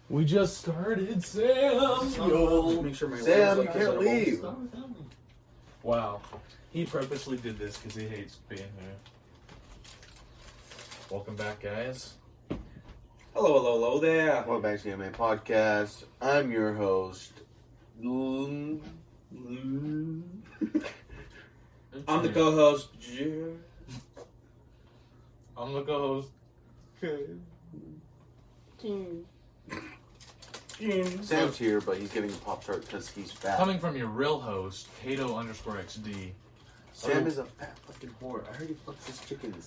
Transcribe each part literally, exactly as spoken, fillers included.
We just started, Sam. Yo, make sure my Sam, you can't leave. Wow. He purposely did this because he hates being here. Welcome back, guys. Hello, hello, hello there. Welcome back to the M A Podcast. I'm your host. I'm I'm the co-host, Jer. I'm the co-host. Sam's here, but he's getting a Pop Tart because he's fat. Coming from your real host, Kato underscore X D. Sam is a fat fucking whore. I heard he fucks his chickens.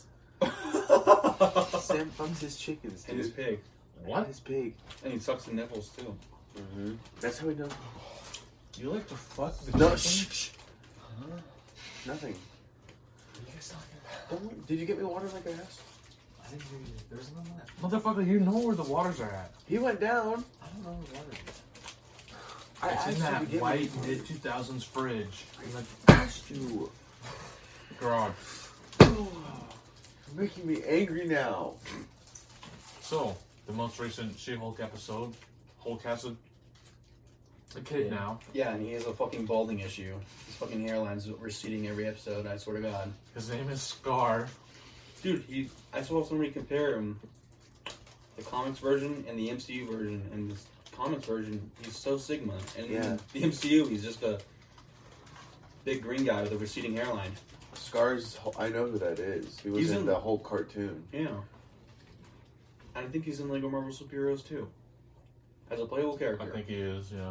Sam fucks his chickens, dude. And his pig. What? His pig. And he sucks the nipples, too. Mm-hmm. That's how we know. You like to fuck the No, chicken? shh, shh. Huh? Nothing. What are you guys talking about? Don't, did you get me water like I asked? I didn't hear you. There's none of that. Motherfucker, you know where the waters are at. He went down. I don't know where the water is. I It's asked in you to that get white me mid two thousands fridge. I like, asked you. God. You're making me angry now. So, the most recent She-Hulk episode, Hulkasted, a kid Yeah. now. Yeah, and he has a fucking balding issue. His fucking hairline's receding every episode, I swear to God. His name is Scar. Dude, he, I saw somebody compare him, the comics version and the M C U version, and this comics version, he's so Sigma. And Yeah. in the M C U, he's just a big green guy with a receding hairline. Scars, I know who that is. He was He's in, in- the whole cartoon. Yeah. And I think he's in Lego Marvel Superheroes too. As a playable character. I think he is, yeah.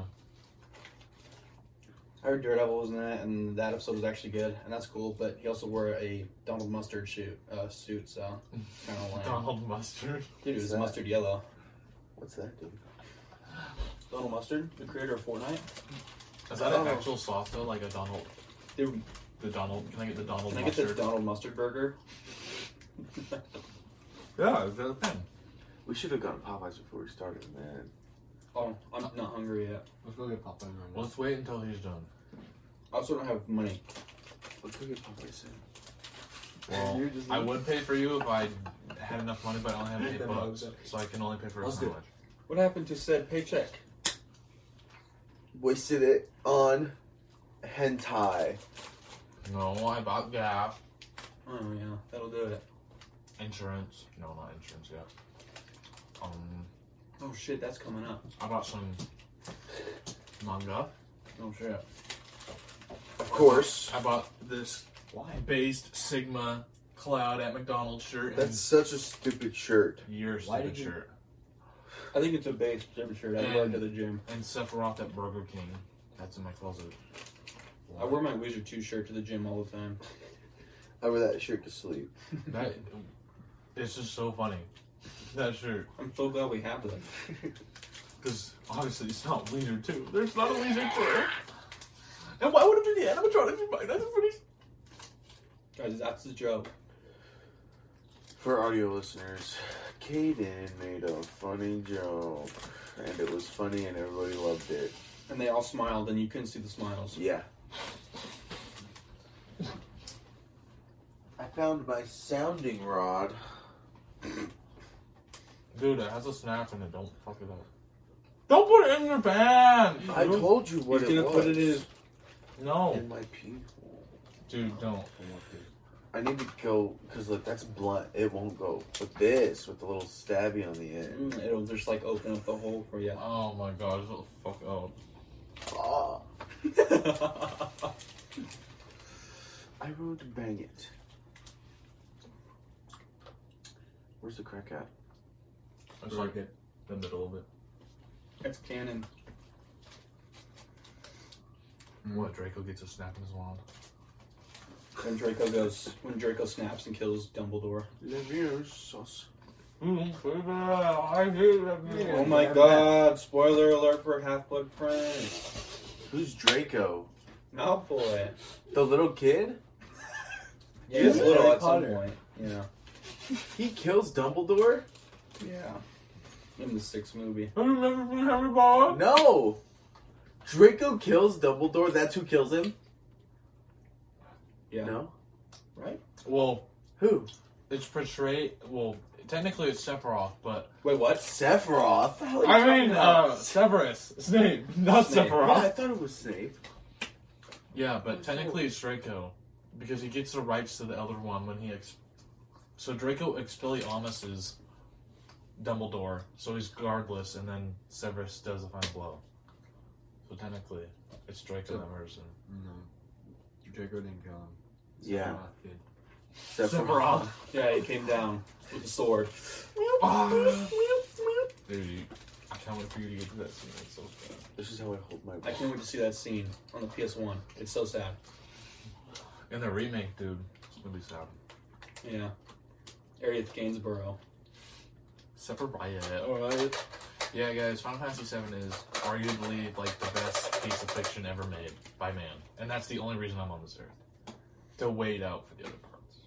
I heard Daredevil was in that, and that episode was actually good, and that's cool. But he also wore a Donald Mustard suit, uh, suit so kind of lame. Donald Mustard. Dude, it What's was that? mustard yellow. What's that, dude? Donald Mustard, the creator of Fortnite. Is that Oh. an actual sauce though? Like a Donald, Dude, the Donald, can I get the Donald can I get Mustard? the Donald Mustard burger? Yeah, is that a thing? We should have gotten Popeyes before we started, man. Oh, I'm not hungry yet. Let's go get Popeyes right now. Let's wait until he's done. I also don't have money. Let's go get Popeyes soon. Well, You're just- I would pay for you if I had enough money, but I only have eight Then bucks, okay. so I can only pay for a Let's do it. sandwich. What happened to said paycheck? Wasted it on hentai. No, I bought Gap. Oh yeah, that'll do it. Insurance. No, not insurance yet. Um, Oh shit, that's coming up. I bought some manga. Oh shit. Of course. I bought this based Sigma Cloud at McDonald's shirt. And That's such a stupid shirt. your Why stupid did you- shirt. I think it's a base different shirt. I wear it to the gym. And Sephiroth at Burger King. That's in my closet. I wear my Wizard two shirt to the gym all the time. I wear that shirt to sleep. That, it's just so funny. That shirt. I'm so glad we have them. Because obviously it's not Leisure two. There's not a Leisure two. And why would it be the animatronics you buy? That's pretty. Guys, that's the joke. For audio listeners, Kaden made a funny joke. And it was funny and everybody loved it. And they all smiled, and you couldn't see the smiles. Yeah. I found my sounding rod. Dude, it has a snap in it. Don't fuck it up. Don't put it in your pan! I told you what He's it gonna was. put it in his... No. in my pee. Dude, don't. I need to go, because look, that's blunt. It won't go. But this, with the little stabby on the end. Mm, It'll just like open up the hole for you. Oh my god, shut the fuck up. Oh. I wrote bang it. Where's the crack at? It's like it, the middle of it. It's canon. What, Draco gets a snap in his wand? When Draco goes, when Draco snaps and kills Dumbledore. Leviosos. Mm, baby, I hate that Yeah. Oh my god! Spoiler alert for Half-Blood Prince. Who's Draco? Malfoy. The little kid? He is Yeah, little Harry at some Potter. point. Yeah. He kills Dumbledore? Yeah. In the sixth movie. Have you never seen Harry Potter? No! Draco kills Dumbledore? That's who kills him? Yeah. No? Right? Well, Who? it's portrayed. Well, technically it's Sephiroth, but Wait, what? Sephiroth? The hell are you I talking mean about? uh, Severus, Snape, not Snape. Yeah, Sephiroth. I thought it was Snape. Yeah, but technically it's Draco because he gets the rights to the Elder Wand when he. Ex- so Draco Expelliarmus is Dumbledore, so he's guardless, and then Severus does the final blow. So technically, it's Draco So- that murders him. No. Draco didn't kill him. Yeah. Sephiroth did. Sephiroth. Yeah, he came down with a sword. Ah. Dude, I can't wait for you to get to that scene. It's so sad. This is how I hold my I can't wait to see that scene on the P S one. It's so sad. In the remake, dude, it's gonna be sad. Yeah. Arieth Gainsborough. Sephiroth. Alright. Yeah, guys, Final Fantasy seven is arguably like the best piece of fiction ever made by man, and that's the only reason I'm on this earth. To wait out for the other parts.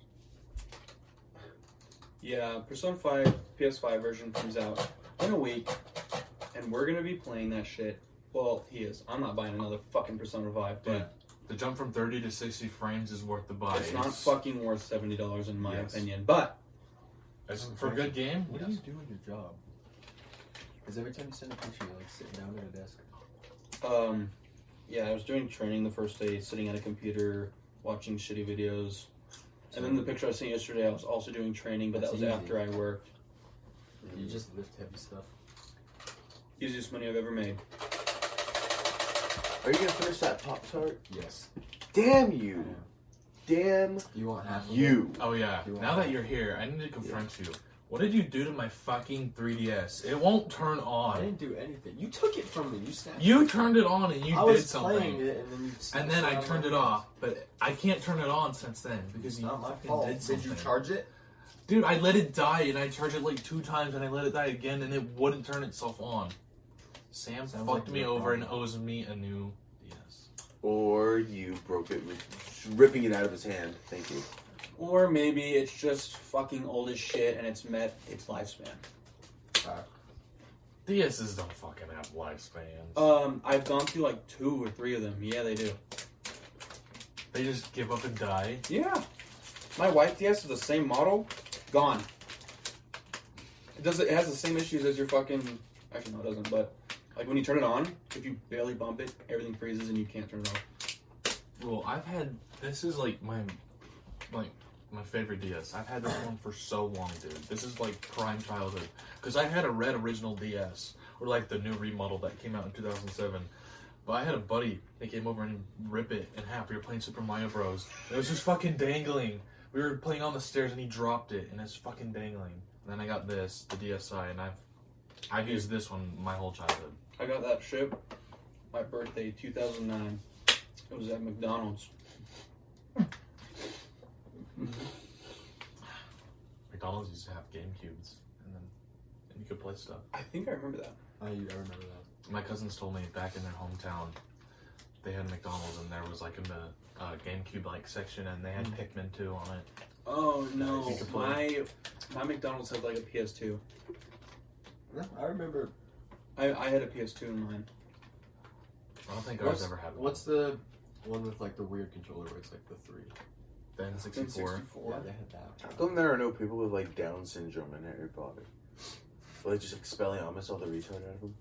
Yeah, Persona five P S five version comes out in a week, and we're gonna be playing that shit. Well, he is. I'm not buying another fucking Persona five, but Dude, the jump from thirty to sixty frames is worth the buy. it's not fucking worth seventy dollars in my Yes. opinion. But It's for a good game. What yes. do you do in your job? Because every time you send a picture, you're like sitting down at a desk. um, yeah, I was doing training the first day, sitting at a computer, watching shitty videos. And then the picture I sent yesterday, I was also doing training, but that That's was easy. after I worked. You just lift heavy stuff. Easiest money I've ever made. Are you gonna finish that Pop Tart? Yes. Damn you! Damn You want half of you! Oh yeah. You want Now that that? you're here, I need to confront you. What did you do to my fucking three D S? It won't turn it? I on. didn't do anything. You took it from me. You snapped You it. turned it on and you I did was something. playing it, and then you. And then I snapped turned it off, but I can't turn it on since then because It's you not my fucking fault. did Did, something. you charge it? Dude, I let it die and I charged it like two times and I let it die again and it wouldn't turn itself on. Sam Sounds fucked like me your over problem. and owes me a new D S. Or you broke it with ripping it out of his hand. Thank you. Or maybe it's just fucking old as shit and it's met its lifespan. D Ss don't fucking have lifespans. Um, I've gone through like two or three of them. Yeah, they do. They just give up and die. Yeah. My white D S is the same model. Gone. It does. It has the same issues as your fucking. Actually, no, it doesn't. But like when you turn it on, if you barely bump it, everything freezes and you can't turn it off. Well, I've had this is like my like my favorite D S. I've had this one for so long, dude. This is like prime childhood because I had a red original D S or like the new remodel that came out in two thousand seven. But I had a buddy that came over and rip it in half. We were playing Super Mario Bros. It was just fucking dangling. We were playing on the stairs and he dropped it and it's fucking dangling. And then I got this, the D S I, and I've I've used this one my whole childhood. I got that ship. My birthday, two thousand nine. It was at McDonald's. McDonald's used to have GameCubes, and then and you could play stuff. I think I remember that. I, I remember that. My cousins told me back in their hometown, they had McDonald's, and there was like in the uh, GameCube like section, and they had Mm. Pikmin two on it. Oh no, You could play. my my McDonald's had like a P S two. No, I remember. I I had a P S two in mine. I don't think What's, ours ever had one. what's the one with like the weird controller where it's like the three? The N sixty-four? sixty-four. Yeah, they had that. How come there are no people with like Down syndrome in Harry Potter? Will they just Expelliarmus all the retard out of them?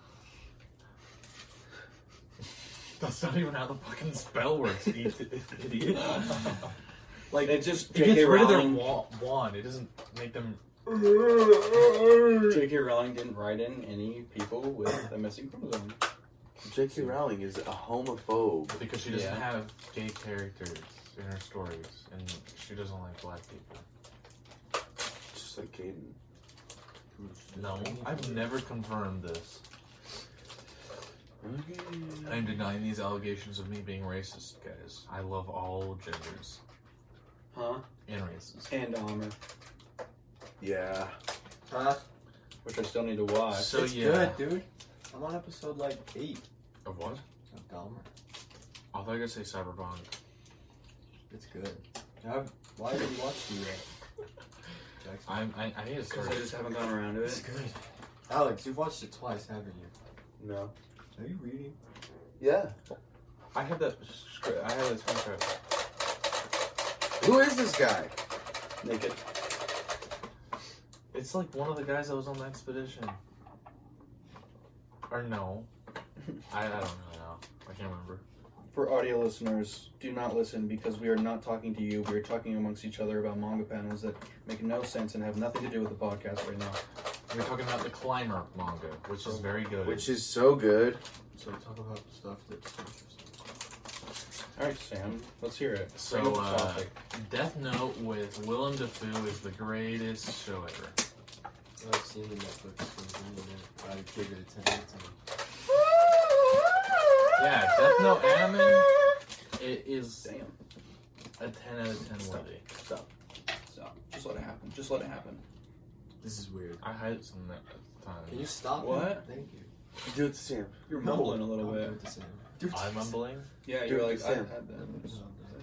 That's not even how the fucking spell works, you idiot. Like, They just it J K gets rid of their Rowling. wa- wand. It doesn't make them. J K Rowling didn't write in any people with a missing chromosome. J K Rowling is a homophobe. Because she doesn't Yeah. have gay characters in her stories, and she doesn't like black people. Just like Caden. No, I've never confirmed this. Okay. I'm denying these allegations of me being racist, guys. I love all genders Huh? and races. And Dahmer, Yeah. Huh? which I still need to watch. So It's yeah, good, dude. I'm on episode like eight of what? of Dahmer. I thought you were gonna say Cyberpunk. It's good. Now, why did you watch the uh, Jackson? I'm, I, I need to Because start. I just haven't gone around to It's it. good. Alex, you've watched it twice, haven't you? No. Are you reading? Yeah. I have that script. I have that screenshot. Who is this guy? Naked. It's like one of the guys that was on the expedition. Or no. I, I don't really know. I can't remember. For audio listeners, do not listen because we are not talking to you. We are talking amongst each other about manga panels that make no sense and have nothing to do with the podcast right now. We're talking about the Climber manga, which is very good. Which is so good. So talk about stuff that's interesting. All right, Sam, let's hear it. So, Bring up the uh, topic. Death Note with Willem Dafoe is the greatest show ever. I've seen the Netflix version and I gave it a ten out of ten. Yeah, Death Note anime, it is Damn. a ten out of ten worthy. Stop. Stop. Just let it happen. Just let it happen. This is weird. I had some at the time. Can you stop? What? him? Thank you. Do it to Sam. You're No, mumbling a little I'll bit. do it to Sam. Do it to I'm Sam. mumbling? Yeah, Do you're it like, to I Sam. had that.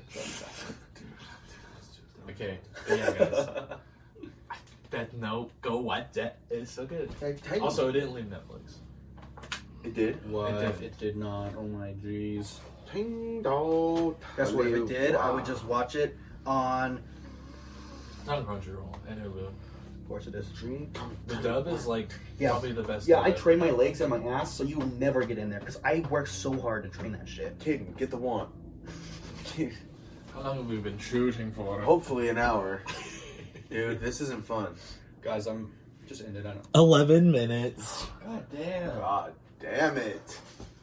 Okay, but yeah, guys. Death Note, go watch that. It's so good. Also, it didn't leave Netflix. It did. What? It did. It did not. Oh my jeez. Ting dong. Guess what? If it did, I would just watch it on. It's on Crunchyroll and Hulu. Of course, it is. The dub is like Yeah. probably the best. Yeah, dub I ever. train my legs and my ass, so you will never get in there because I work so hard to train that shit. Caden, get the wand. How long have we been shooting for? Hopefully an hour. Dude, this isn't fun. Guys, I'm just ended. I know. Eleven minutes. God damn. God damn it.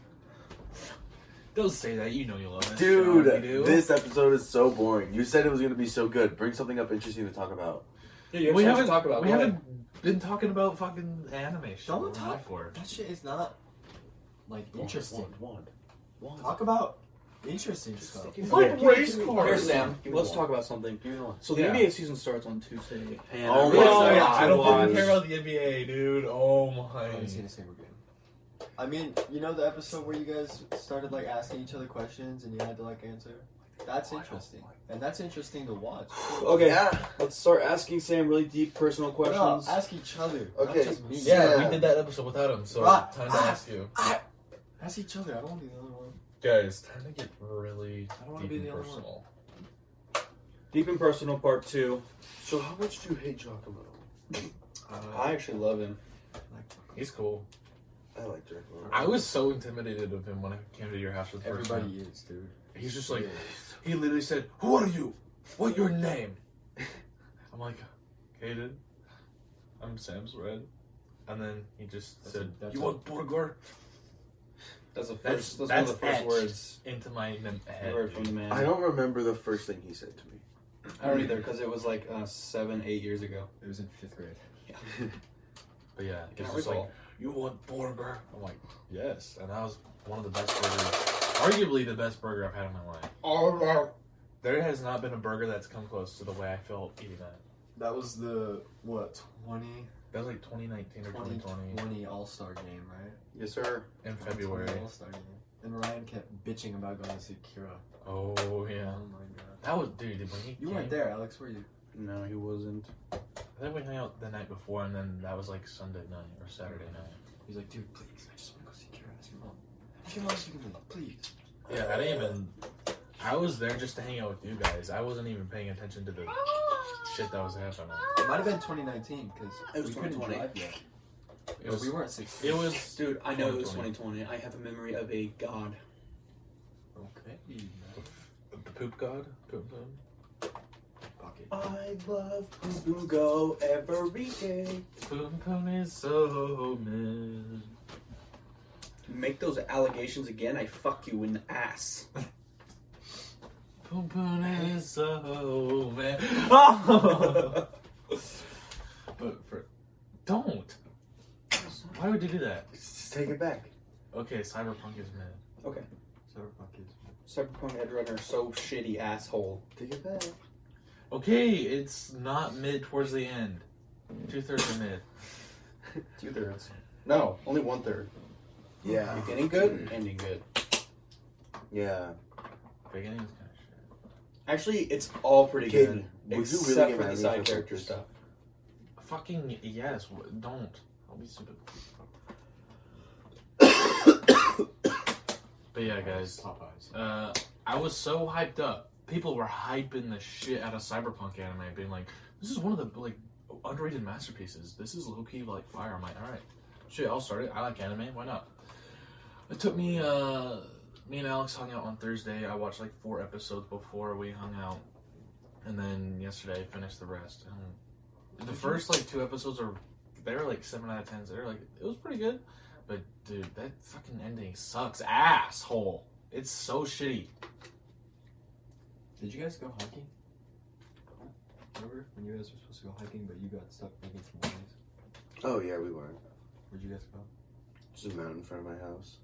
Don't say that. You know you love it. Dude, You do. this episode is so boring. You said it was going to be so good. Bring something up interesting to talk about. Yeah, you have we so much haven't to talk about. We Go ahead. haven't been talking about fucking anime. Shit. Don't What am I talk for. That shit is not like interesting. Wand, wand, wand. Talk about interesting stuff. Give me Fuck the- race Here, cars. Sam. Give me Let's the talk about something. Give me the wand. So the Yeah. N B A season starts on Tuesday. And Oh I'm my really Oh, excited yeah, to I don't watch. fucking care about the N B A, dude. Oh my. I haven't seen a single game. I mean, you know the episode where you guys started like asking each other questions and you had to like answer? That's interesting. And that's interesting to watch. Okay, Yeah. let's start asking Sam really deep personal No, questions. ask each other. Okay. Not just me. Yeah, Yeah. we did that episode without him, so Right. time to ask you. Ask each other. I don't want to be the other one. Guys, time to get really I don't wanna deep be and the only one. personal. Deep and personal part two. So how much do you hate Giacomo? Uh, I actually love him. like He's cool. I like Giacomo. I was so intimidated of him when I came to your house for the first time. everybody is, dude. He's just like, Yeah. he literally said, "Who are you? What your name?" I'm like, "Kaden, I'm Sam's Red." And then he just That's said, a- that's "You a- want burger?" That's the That's- first. That's, that's one of the first etched. words Into my n- I head. heard from the man. I don't remember the first thing he said to me. I don't either because it was like uh, seven, eight years ago. It was in fifth grade. But yeah, I he's cannot just recall. like, "You want burger?" I'm like, "Yes." And that was one of the best burgers, arguably the best burger I've had in my life. Oh, There has not been a burger that's come close to the way I felt eating that. That was the, what, twenty That was like twenty nineteen or twenty twenty twenty All-Star game, right? yes, sir. in February. All-Star game. And Ryan kept bitching about going to see Kira. Oh yeah, Oh my god. that was dude. When he You came, weren't there, Alex, were you? No, he wasn't. I think we hung out the night before, and then that was like Sunday night or Saturday night. He's like, dude, please, I just want to go see Kira. Ask your mom. Ask your mom if you can leave, please. Yeah, I didn't even. I was there just to hang out with you guys. I wasn't even paying attention to the shit that was happening. It might have been twenty nineteen, because It was we couldn't twenty twenty. drive yet. It was. we weren't sixteen. It was. Dude, I know it was twenty twenty twenty. I have a memory of a god. Okay. The poop god. Poop god. Pocket. I love Poo Poo Go every day. Poom poom is so man. You make those allegations again, I fuck you in the ass. Poom poom is so man. Oh! But for don't. Why would you do that? Just take it back. Okay, Cyberpunk is mid. Okay. Cyberpunk is. Cyberpunk Edgerunner, so shitty, asshole. Take it back. Okay, it's not mid towards the end. Two thirds are mid. Two thirds. No, only one third. Yeah. Beginning good, ending good. Yeah. Beginning is kind of shit. Actually, it's all pretty Caden, good. would you Except really get for mad the at me side for character this? stuff. Fucking yes. w- Don't. I'll be stupid. But yeah, guys. Popeyes. Uh, I was so hyped up. People were hyping the shit out of Cyberpunk anime, being like, "This is one of the like underrated masterpieces. This is low key like fire. I'm like, all right, shit, I'll start it. I like anime. Why not? It took me. uh Me and Alex hung out on Thursday. I watched like four episodes before we hung out, and then yesterday I finished the rest. And the first like two episodes are they were like seven out of tens. They're like it was pretty good, but dude, that fucking ending sucks, asshole. It's so shitty. Did you guys go hiking? Remember when you guys were supposed to go hiking, but you got stuck making some noise? Oh yeah, we were. Where'd you guys go? Just a mountain in front of my house.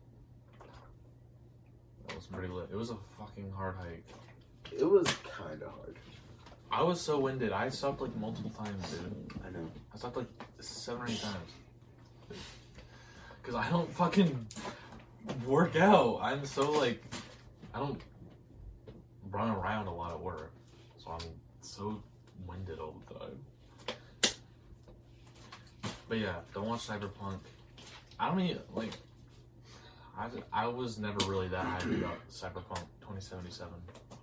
That was pretty lit. It was a fucking hard hike. It was kind of hard. I was so winded. I stopped like multiple times, dude. I know. I stopped like seven or eight times. Because I don't fucking work out. I'm so like, I don't run around a lot at work. So I'm so winded all the time. But yeah, don't watch Cyberpunk. I don't even, like, I, I was never really that hyped about Cyberpunk twenty seventy-seven.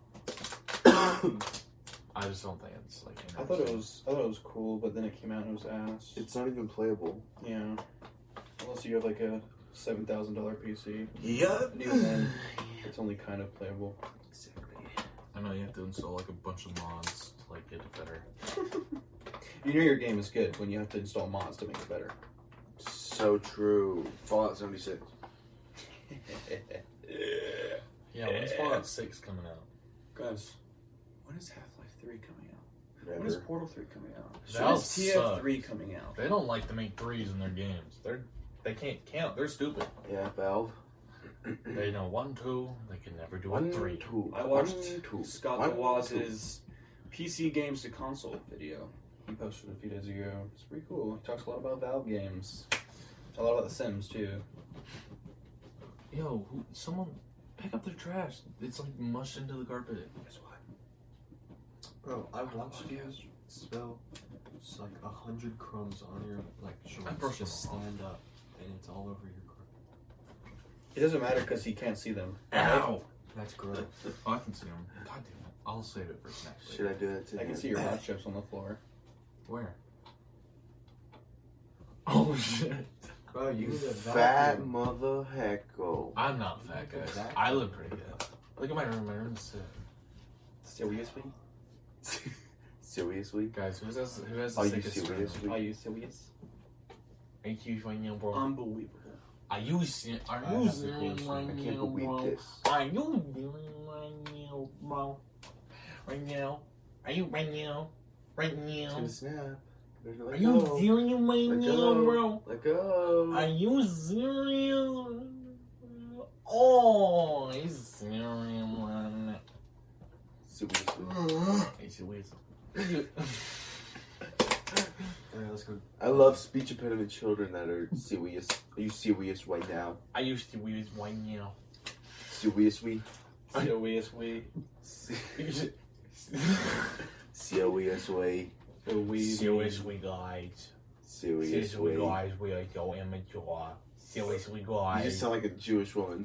I just don't think it's like. I thought it was. I thought it was cool, but then it came out and it was ass. It's not even playable. Yeah. Unless you have like a seven thousand dollar P C. Yep. And even then, it's only kind of playable. Exactly. I know you have to install like a bunch of mods to like get it better. You know your game is good when you have to install mods to make it better. So true. Fallout seventy-six. Yeah, when's Fallout six coming out? Guys, when is Half-Life three coming out? Never. When is Portal three coming out? Valve When is T F three coming out? They don't like to make threes in their games. They're they can't count. They're stupid. Yeah, Valve. They know one, two. They can never do One, a three. two. I watched One, two. Scott One, DeWaz's P C games to console video. He posted a few days ago. It's pretty cool. He talks a lot about Valve games. A lot about The Sims too. Yo, who, someone pick up their trash. It's like mushed into the carpet. Guess what? Bro, I watched you spill just like a hundred crumbs on your like I shorts. brushed Just them off. stand up, and it's all over your carpet. It doesn't matter because he can't see them. Ow! That's gross. Oh, I can see them. God damn it. I'll save it for snack later. Should I do that to I can him? see your hot chips on the floor. Where? Oh shit. Bro, you You need a fat vacuum. mother hecko. I'm not fat, guys. I live pretty good. Look at my room. My room's sick. Seriously? Seriously? Guys, who has who has the Are you sickest room? seriously? Are you serious? Are you right now, bro? Unbelievable. Are you se- Are I you have serious the right I can't now, believe bro? this. Are you doing right now, bro? Right now? Are you right now? Right It's now? gonna snap. Better let Are you go. serious right Let now, go. bro? Let go. Are you serious? Oh, he's serious right now. Seriously. Hey, serious. Alright, let's go. I love speech impediment children that are serious. Are you serious right now? I used to use right now. Seriously? Seriously? Seriously? Seriously, guys. Seriously, Seriously? guys, we are so immature. Seriously, You guys. just sound like a Jewish woman.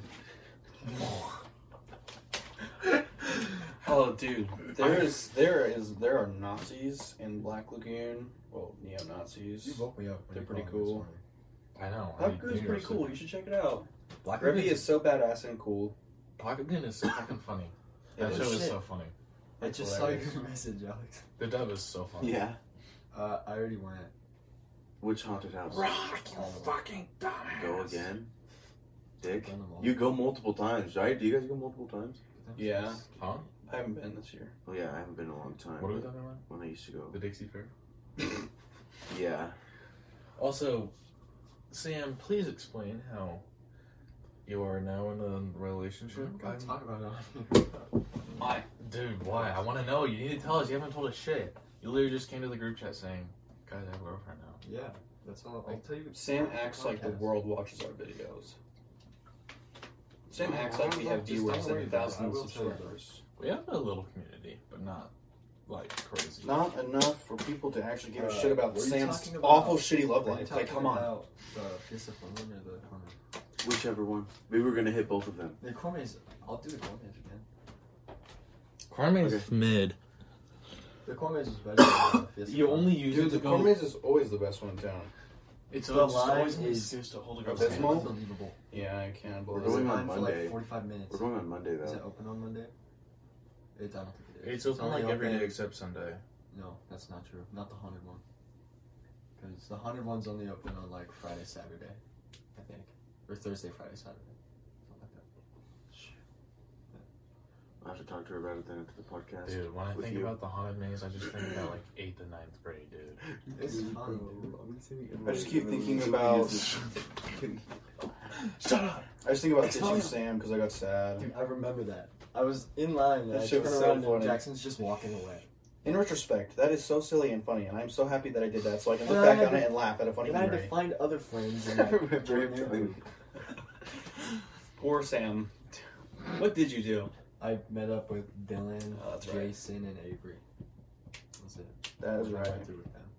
Oh, dude, there is there is there are Nazis in Black Lagoon. Well, neo You Nazis. woke me up. when They're you pretty called me this cool. morning. I know. Black I Lagoon's do pretty know cool. some- You should check it out. Black Revy Lagoon is so badass and cool. Black Lagoon is so fucking funny. Yeah, That it's show is shit. so funny. I It's just hilarious. saw your message, Alex. The dub is so funny. Yeah. Uh, I already went. Which haunted house? Rock, you fucking dumbass. Go again? Dick? Done them all. You go multiple times, right? Do you guys go multiple times? Yeah. Huh? I haven't been this year. Oh yeah, I haven't been in a long time. What are we but talking about? When I used to go. The Dixie Fair. Yeah. Also, Sam, please explain how you are now in a relationship. I'm gonna I'm- talk about it. Why? Dude, why? I want to know. You need to tell us. You haven't told us shit. You literally just came to the group chat saying, guys, I have a girlfriend now. Yeah, that's all. I'll tell you. Sam acts like the Podcast. world watches our videos. Sam No, acts I like we don't have know, just viewers don't worry and about it. I thousands will of tell you subscribers. We have a little community, but not like crazy. Not enough for people to actually give a Uh, shit about were you Sam's talking about- awful, shitty love Are you life. Like, talking come on. about the Fist of Foreman or the corner? Whichever one. Maybe we're gonna hit both of them. The corner is. I'll do the corner again. Carmen's Okay. mid. The corn maze is better than the Fiesta. You only use Dude, it the to go. corn maze is always the best one in town. It's The always, line always an is excuse to hold a Abysmal? girl's hand. Unbelievable. Yeah, I can't We're believe going it. on Line for Monday. like forty-five minutes. We're going on Monday Is it though. open on Monday? It, I don't think it is. It's open only like every open- day except Sunday. No, that's not true. Not the haunted one. Because the haunted one's only open on like Friday, Saturday, I think, or Thursday, Friday, Saturday, something like that. I have to talk to her about it then after the podcast. Dude, when I With think you. about the haunted maze, I just think about like eighth and ninth grade, dude. It's fun, dude. I just keep thinking about. Shut up! I just think about It's ditching fine. Sam because I got sad. Dude, I remember that. I was in line and That I shit turned was so around and funny. Jackson's just walking away. In retrospect, that is so silly and funny, and I'm so happy that I did that, so I can look And I back had on to- it and laugh at a funny And I had to memory. find other friends and I like, remember join him their telling group. Poor Sam. What did you do? I met up with Dylan, Oh, that's right. Jason, and Avery. That's it. That is I right. went through with them.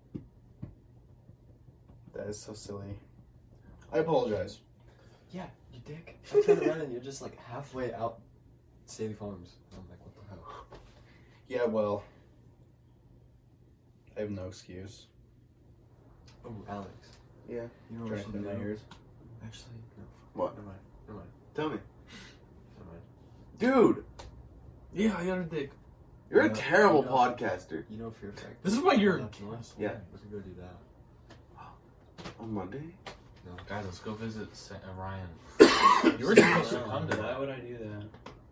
That is so silly. I apologize. Yeah, you dick. I turned around and you're just like halfway out Staley Farms. And I'm like, what the hell? Yeah, well, I have no excuse. Oh, Alex. Yeah. You know what we Drank should in my do? ears. Actually, no. What? Never mind. Never mind. Tell me. Never mind. Dude, Yeah, I got a dick. you're a Yeah, terrible I know. podcaster. You know Fear Factor? This is why you're- Left North? Yeah. We can go do that. On Monday? Guys, let's go visit Sa- uh, Ryan. You were supposed to come to Why that. would I do that?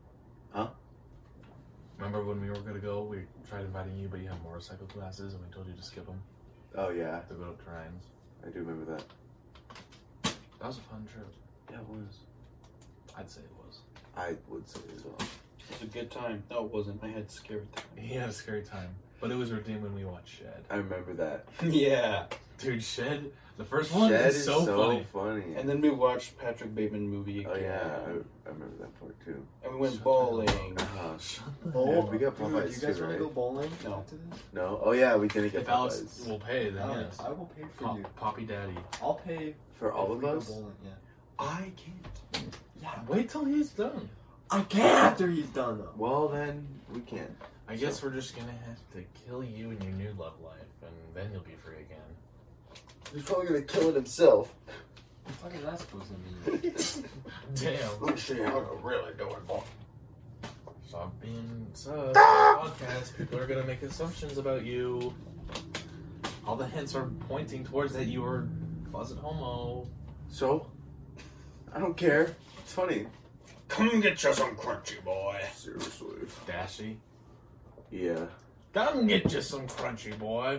Remember when we were gonna go? We tried inviting you, but you have motorcycle classes, and we told you to skip them Oh yeah, to go to Ryan's. I do remember that. That was a fun trip. Yeah, it was. I'd say it was. I would say as well. It was a good time. No, it wasn't. I had scared. He had a scary time, but it was redeemed when we watched Shed. I remember that. Yeah. Dude, Shed, the first one Shed is so, funny. funny. And then we watched Patrick Bateman movie oh again. yeah, I, I remember that part too. And we went Shut bowling. Uh-huh. Bowl? Yeah, we got Dude, Popeyes you guys too, want right? to go bowling No. after this? No? Oh yeah, we didn't get If Alex Popeyes. will pay, then Alex, yes. I will pay for Pop, you. Poppy Daddy. I'll pay For all if of we go us? bowling, yeah. I can't. Yeah. Wait till he's done. I can't after he's done though. Well then, we can. I guess we're just gonna have to kill you in your new love life, and then you'll be free again. He's probably gonna kill it himself. What is that supposed to mean? Damn. Let's see how to really do it, boy. Stop being sus. Podcast. People are gonna make assumptions about you. All the hints are pointing towards that you were closet homo. So, I don't care. It's funny. Come get you some crunchy, boy. Seriously. Dashy. Yeah. Come get you some crunchy, boy.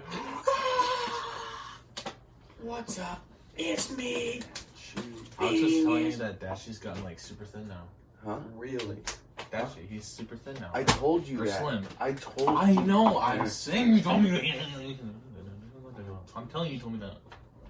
What's up? It's me. I was just telling you that Dashy's gotten like super thin now. Huh? Really? Dashy, he's super thin now. I told you Or that. slim. I told I you. know, I'm saying you told me that. I'm telling you, you told me that.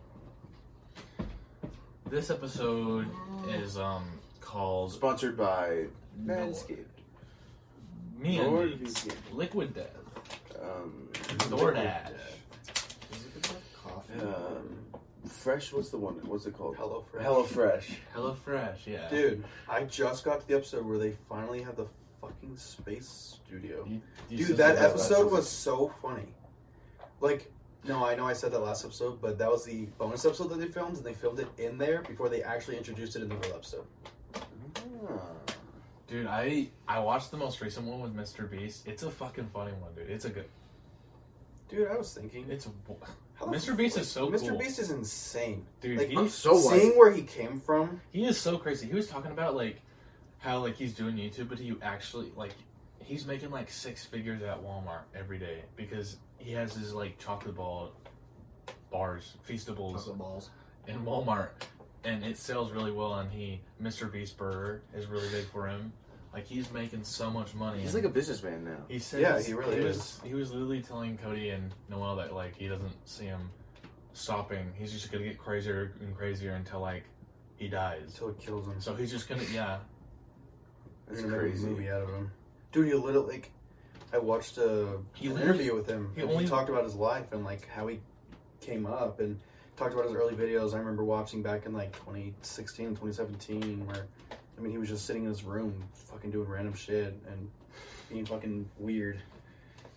This episode is um called Sponsored by No. Manscaped. Me Lord and Manscaped. Liquid Death. Um, DoorDash. Is it good coffee? um, Fresh, what's the one? What's it called? Hello Fresh. HelloFresh. HelloFresh, yeah. Dude, I just got to the episode where they finally have the fucking space studio. You- you Dude, said that last episode episode. was so funny. Like, no, I know I said that last episode, but that was the bonus episode that they filmed, and they filmed it in there before they actually introduced it in the real episode. Ah. Dude, I I watched the most recent one with Mister Beast. It's a fucking funny one, dude. It's a good. Dude, I was thinking, It's how the Mister Beast fuck- is so Mister cool. Beast is insane. dude. Like, he, I'm so Seeing white. where he came from, he is so crazy. He was talking about like how like he's doing YouTube, but he actually like he's making like six figures at Walmart every day because he has his like chocolate ball bars, Feastables Chocolate balls. in Walmart, and it sells really well. And he Mister Beast burger is really big for him. Like he's making so much money. He's and like a businessman now. he said Yeah, he really he is. was he was literally telling Cody and Noel that like he doesn't see him stopping. He's just gonna get crazier and crazier until like he dies. until it kills him. So he's just gonna yeah. That's They're gonna make a crazy. movie out of him. Dude, he literally, like, I watched a, He an literally- interview with him. he and only- he talked about his life and, like, how he came up and talked about his early videos. I remember watching back in, like, twenty sixteen and twenty seventeen where, I mean, he was just sitting in his room fucking doing random shit and being fucking weird.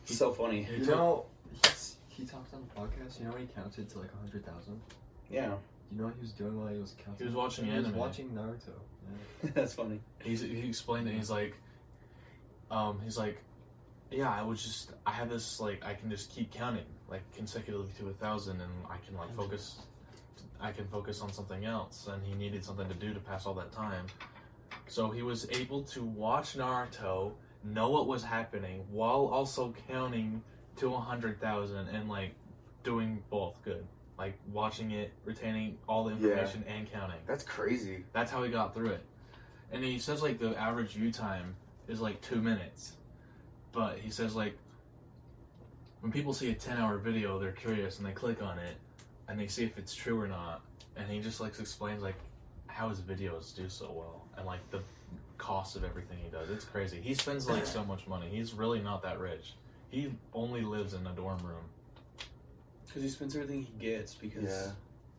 It's so funny. He You took- know, he's, he talked on the podcast. You know, when he counted to like a hundred thousand. Yeah, You know what he was doing while he was counting? He was watching He anime. was watching Naruto. Yeah. that's funny. He's, he explained it. He's like, um, he's like, yeah, I was just, I have this like, I can just keep counting like consecutively to a thousand, and I can like focus, I can focus on something else. And he needed something to do to pass all that time, so he was able to watch Naruto, know what was happening, while also counting to a hundred thousand, and like doing both good, like watching it, retaining all the information, and counting. That's crazy. That's how he got through it. And he says like the average view time is like two minutes. But he says like when people see a ten hour video, they're curious and they click on it and they see if it's true or not. And he just like explains like how his videos do so well and like the cost of everything he does. It's crazy. He spends like so much money. He's really not that rich. He only lives in a dorm room. Because he spends everything he gets because Yeah.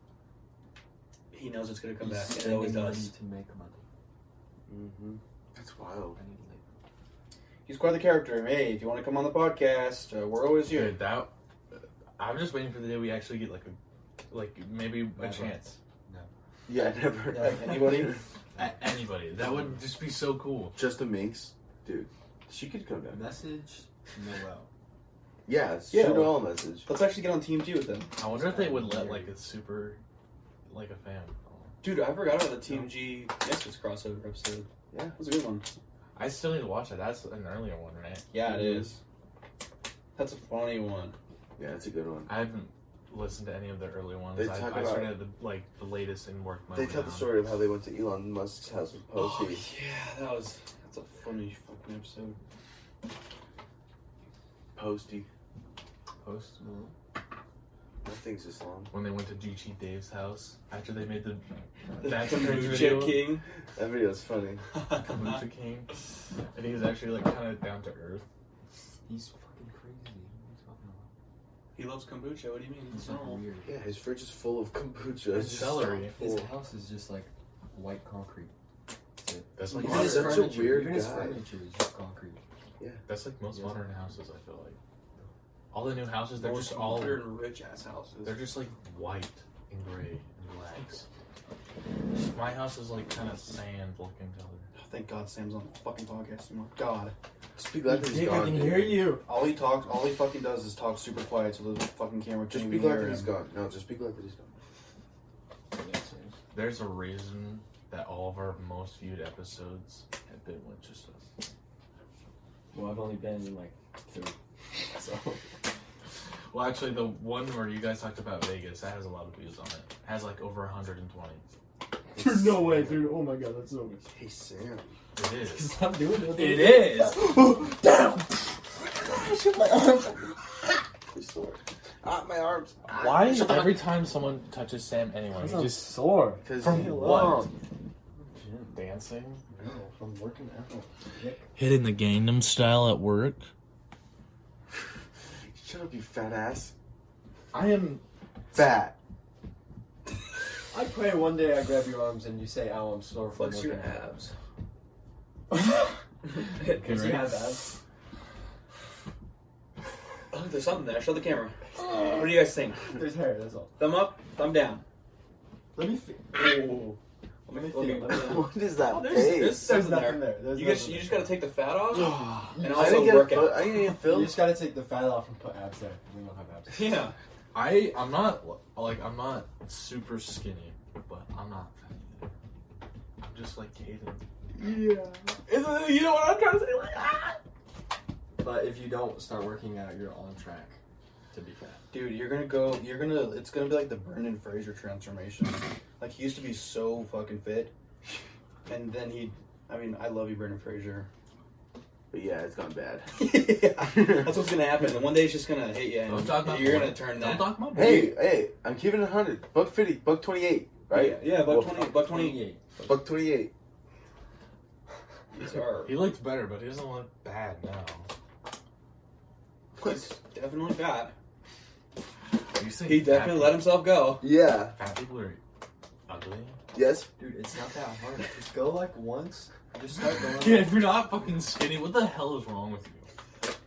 he knows it's gonna come He's back. And it spending always money does. to make money. Mm-hmm. That's wild. I need to He's quite the character. Hey, if you want to come on the podcast, uh, we're always here. Dude, that I'm just waiting for the day we actually get like a like maybe a Never. chance. Yeah, never. Yeah, anybody? A- anybody. That would just be so cool. Just a Minx, dude. She could come down. Message Noel. Yeah, Yeah. shoot all a message. Let's actually get on Team Two with them. I wonder if they would let like a super like a fan. Dude, I forgot about the Team G Nexus crossover episode. Yeah. That was a good one. I still need to watch that. That's an earlier one, right? Yeah, it is. That's a funny one. Yeah, it's a good one. I haven't listened to any of the early ones. They I, talk I about- started the like the latest in work mode. They tell the now. story of how they went to Elon Musk's house with Posty. Oh, yeah, that was that's a funny fucking episode. Posty. Post That thing's just long. when they went to G G Dave's house after they made the The Back Kombucha Kombucha video. King. That video's funny. Kombucha King, and he was actually like kind of down to earth. He's fucking crazy. What are you talking about? He loves kombucha. What do you mean? He's It's like normal. weird. Yeah, his fridge is full of kombucha. And It's just celery. so His full. house is just like white concrete. That's it. That's like He's Even his such a furniture, weird even his guy. furniture is just concrete. that's like most Yeah. modern houses. I feel like all the new houses they're Most just all modern rich ass houses. they're just like white and gray and blacks. My house is like kind of sand looking color. Oh, thank God Sam's on the fucking podcast anymore. God. Just be glad that he's Dick, gone. I can dude. hear you. All he talks, all he fucking does is talk super quiet so the fucking camera can't Just even be glad hear that he's him. gone. No, just be glad that he's gone. There's a reason that all of our most viewed episodes have been with just us. Well, I've only been in like two. So. Well, actually, the one where you guys talked about Vegas, that has a lot of views on it. It has like over one hundred twenty. There's no way, dude. Oh my god, that's so good. Hey, Sam. It is. Stop doing it. It is. Damn! my arms. Please, Lord. Ah, my arms. Why every time someone touches Sam anyway, I'm he just sore. Because From he what? loves- dancing, No, from working out. hitting the Gangnam Style at work. Shut up, you fat ass. I am. Fat. I pray one day I grab your arms and you say, "Ow, I'm sore from Flex your working out." abs. Does he ready? have abs? Oh, there's something there. Show the camera. What do you guys think? There's hair. That's all. Thumb up, thumb down. Let me. Fi- Ooh. Let me Okay, feel. let me- What is that Oh, there's, face? there's There's something nothing there. there. There's You just, nothing you just there. gotta take the fat off and I also didn't get work a fil- out. I didn't get You film. just gotta take the fat off and put abs there. We don't have abs. Yeah. I. I'm not like I'm not super skinny, but I'm not fat either. I'm just like Caden. Yeah. You know what I'm trying to say? Like, ah! But if you don't start working out, you're on track to be fat. Dude, you're gonna go, you're gonna, it's gonna be like the Brendan Fraser transformation. Like, he used to be so fucking fit. And then he, I mean, I love you, Brendan Fraser. But yeah, it's gone bad. Yeah. That's what's gonna happen. And one day it's just gonna hit you, Don't and talk about you're boy. gonna turn that. Don't talk about Hey, hey, I'm keeping it one hundred. Buck fifty, buck twenty-eight, right? Yeah, yeah, buck Well, twenty, buck twenty. Buck twenty-eight. These are, He looked better, but he doesn't look bad now. he's definitely fat. You say He fat definitely people- let himself go. Yeah. Fat people are ugly. Yes. Dude, it's not that hard. Just go like once. Just start going. Yeah, if you're not fucking skinny, what the hell is wrong with you?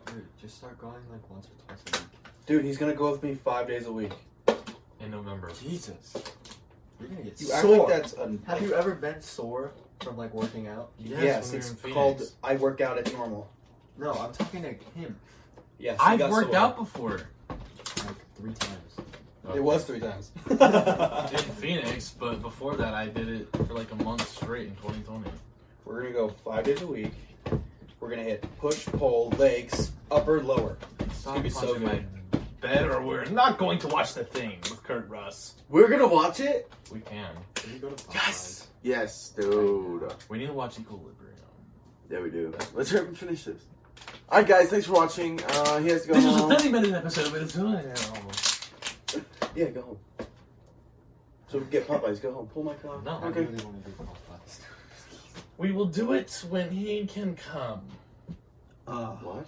Dude, just start going like once or twice a week. Dude, he's gonna go with me five days a week. In November. Jesus. You're gonna get You sore. act like that's a... Have you ever been sore from like working out? Yes, Yes, when we it's were in Phoenix. called I work out at normal. No, I'm talking to him Yes, he I've got worked sore. out before. like three times. It was three times. in Phoenix, but before that, I did it for like a month straight in twenty twenty. We're gonna go five days a week. We're gonna hit push, pull, legs, upper, lower. It's gonna be so punching good. my bed, or we're not going to watch The Thing with Kurt Russ. We're gonna watch it? We can. Can you go to Popeyes? Yes! Yes, dude. We need to watch Equilibrium. Yeah, we do. Let's hurry up and finish this. Alright, guys, thanks for watching. Uh, he has to go This was a home. thirty minute episode, but it's doing Yeah, go home. So we get Popeyes, go home. Pull my car. No, I Okay. really want to do Popeyes. We will do it when he can come. Uh, What?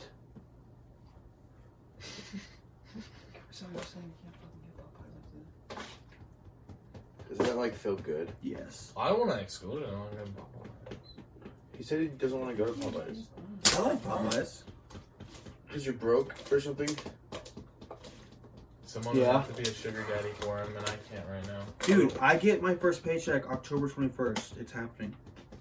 So you're saying you can't fucking get Popeyes like Doesn't that, like, feel good? yes. I don't want to exclude it. I want to get Popeyes. He said he doesn't want to go to Popeyes. I like Popeyes. Because you're broke or something? Someone Yeah. would have to be a sugar daddy for him, and I can't right now. Dude, I get my first paycheck October twenty-first. It's happening.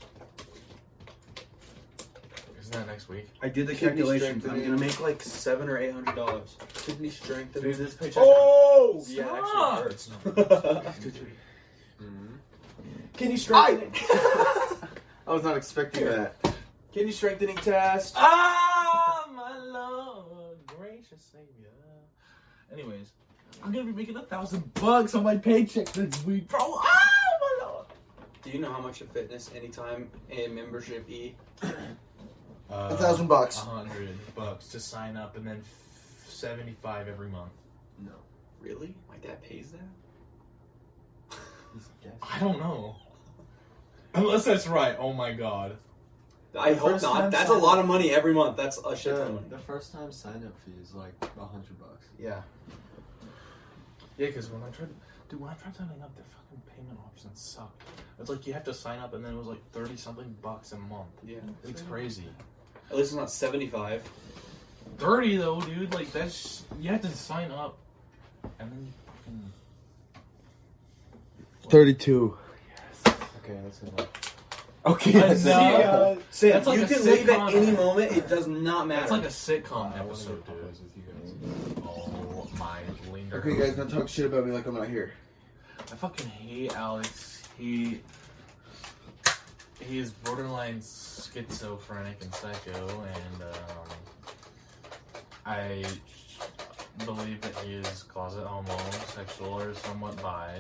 Isn't that next week? I did the Kidney calculations. I'm strengthening. gonna make like seven or eight hundred dollars. Kidney strength. Dude, this paycheck. Oh! Stop! Yeah, it actually hurts. Kidney I, strengthening. I was not expecting that. Kidney strengthening test. Ah, my Lord, gracious Savior. Anyways, I'm gonna be making a thousand bucks on my paycheck this week, bro. Ah, my Lord. Do you know how much a fitness anytime and membership E? A thousand bucks. A hundred bucks to sign up, and then f- seventy-five every month. No. Really? My dad pays that? He's a guest. I don't know. Unless that's right. Oh my God. I The hope first not. time That's a sign- lot of money every month. That's a shit ton of The, money. the first time sign up fee is like a hundred bucks. Yeah. Yeah, because when I tried, dude, when I tried signing up, their fucking payment options sucked. It's like you have to sign up, and then it was like thirty something bucks a month. Yeah. It's crazy. At least it's not seventy-five. Thirty though, dude. Like that's you have to sign up, and then you fucking. Thirty-two. Okay, that's enough. Okay. I that's know. it. Uh, Sam, That's like you a can leave at sitcom. any moment. It does not matter. That's like a sitcom I wasn't episode, gonna dude. Popeyes with you guys. Oh my linger. Okay, guys, don't talk shit about me like I'm not here. I fucking hate Alex. He he is borderline schizophrenic and psycho, and um, I believe that he is closet homosexual or somewhat bi.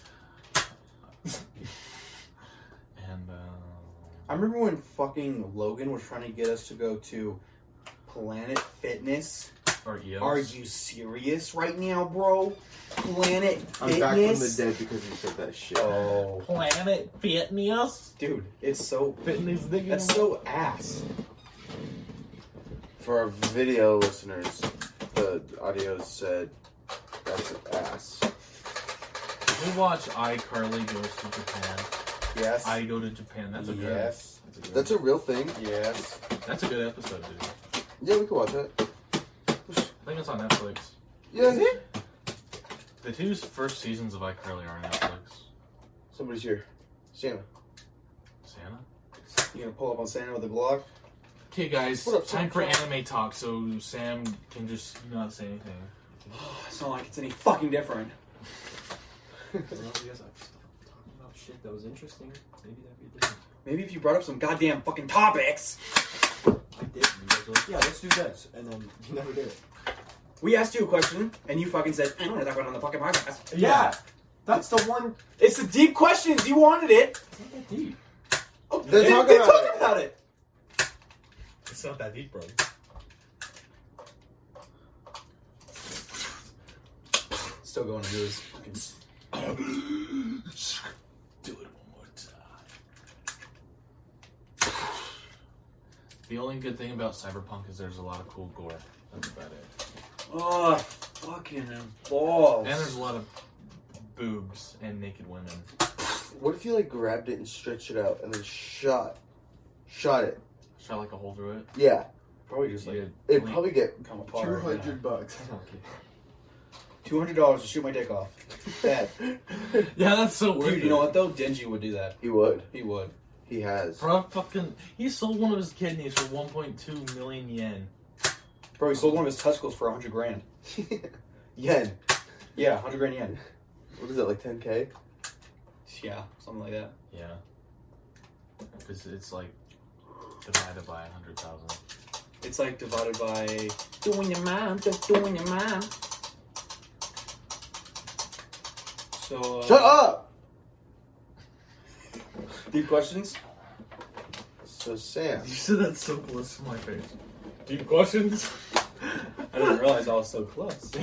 and um, I remember when fucking Logan was trying to get us to go to Planet Fitness. or E O S. Are you serious right now, bro? Planet I'm Fitness. back from the dead because you said that shit. Oh, Planet Fitness? dude, it's so. Fitness digging. That's so ass. For our video listeners, the audio said that's an ass. Did you watch iCarly Goes to Japan? Yes. I Go to Japan. That's a good. Yes. That's a good, That's a real thing. Yes. that's a good episode, dude. Yeah, we can watch that. I think it's on Netflix. Yeah. Is it? The two first seasons of iCarly are on Netflix. Somebody's here. Santa. Santa? You gonna pull up on Santa with a Glock? Okay, guys, What up, time for Santa? anime talk, so Sam can just not say anything. It's not like it's any fucking different. As long as you guys are talking about shit that was interesting, maybe that'd be different. Maybe if you brought up some goddamn fucking topics. I did. You guys were like, yeah, let's do this, and then you never did it. We asked you a question, and you fucking said, I don't want to talk about it on the fucking podcast. Yeah, that's the one. It's the deep questions. You wanted it. It's not that deep. Oh, Then talk then about talk it. about it. It's not that deep, bro. Still going to do his fucking... Do it one more time. The only good thing about Cyberpunk is there's a lot of cool gore. That's about it. Oh, fucking balls. And there's a lot of boobs and naked women. What if you like grabbed it and stretched it out and then shot, shot it? Shot like a hole through it. Yeah. Probably just like Yeah, It'd like- probably get come Two apart. hundred bucks. Okay. Two hundred dollars to shoot my dick off. Bad. Yeah, that's so weird. Dude, you know what though? Denji would do that. he would. He would. He has. Bro, fucking, he sold one of his kidneys for one point two million yen. Bro, he sold one of his testicles for a hundred grand. Yen. Yeah, hundred grand yen. What is that, like ten K? Yeah, something like that. Yeah. It's, it's like divided by a hundred thousand. It's like divided by doing your mom, just doing your mom. So uh, Shut up! Deep questions? So, Sam. You said that so close to my face. Deep questions? I didn't realize I was so close.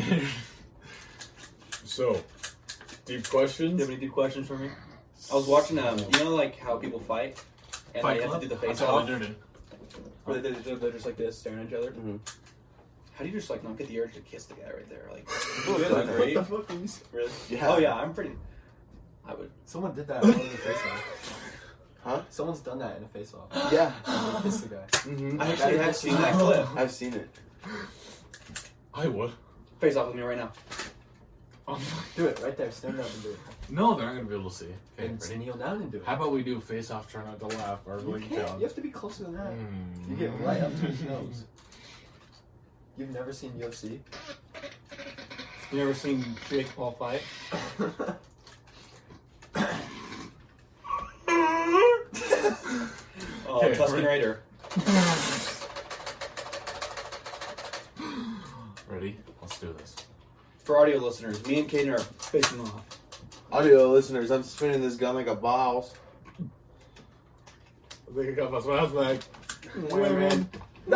So, deep Do you questions? have any deep questions for me? I was watching, um, you know, like how people fight, and Fight they have Club? to do the That's face how off, they do it. where they, they're, they're just like this, staring at each other. Mhm. How do you just like not get the urge to kiss the guy right there? Like, People you have guys done are it. great. What the fuck? Are you... Really? Yeah. Oh yeah, I'm pretty. I would. Someone did that in the face off. Huh? Someone's done that in a face off. Yeah. They kissed the guy. Mm-hmm. I actually have seen that clip. I've seen it. I would. Face off with me right now. Oh, Do it right there. Stand up and do it. no, they're not going to be able to see. Okay, And ready? kneel down and do it. How about we do face off, try not to laugh, or You like can't. challenge? You have to be closer than that. Mm. You get right up to his nose. You've never seen U F C? You ever seen Jake Paul fight? Oh, Okay, Tusken ready? Raider. Ready? Let's do this. For audio listeners, me and Kaden are facing off. Audio listeners, I'm spinning this gun like a boss. I think I got my smash back. Women.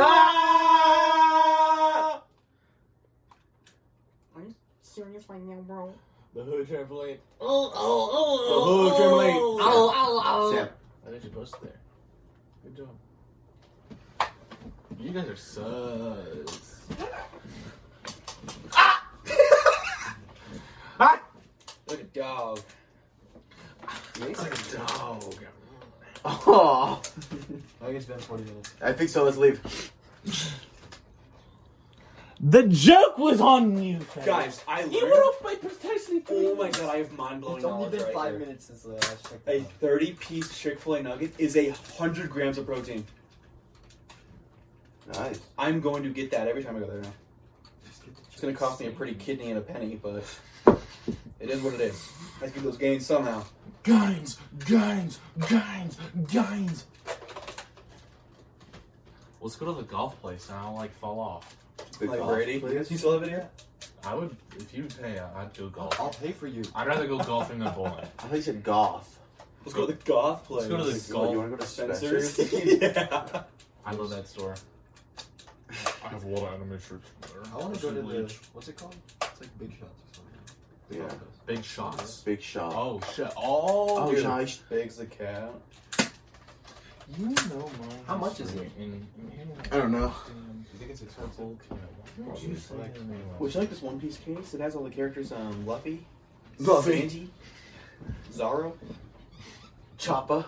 Ah! Are you serious right now, bro? The hood trampoline. Oh, oh, oh, the hood trampoline. Ow, ow, ow. Sam. I did you post there. Good job. You guys are sus. Look at dog. It's like a dog. Oh, I think it's been forty minutes. I think so. Let's leave. The joke was on you, Guys, I You learned. were off by precisely three Oh my god, I have mind-blowing It's only knowledge been right five here. minutes since the last check. A thirty-piece Chick-fil-A nugget is a hundred grams of protein. Nice. I'm going to get that every time I go there now. It's going to cost me a pretty kidney and a penny, but it is what it is. I have to get those gains somehow. Gains, gains, gains, gains. Let's go to the golf place and I'll like fall off. The Like golf Brady. place? You still have it here? I would, if you pay, I'd go golf. I'll pay for you. I'd rather go golfing than bowling. I thought you said goth. Let's go to the goth place. Let's go to the What, golf. you want to go to Spencer's? Spencer's? Yeah. I love that store. I have a lot of anime shirts there. I want to go to the what's it called? It's like Big Shots or something. The Yeah. golf place. Big shots. Big shot. Oh shit! Oh, Oh, dude. nice. Big's the cat. You know my How much is it? In, in, in, I don't know. You think it's expensive? Purple cat. Why don't you say Like- it anyway? Would you like this One Piece case? It has all the characters, um, Luffy, Luffy. Sanji, Zoro, Choppa.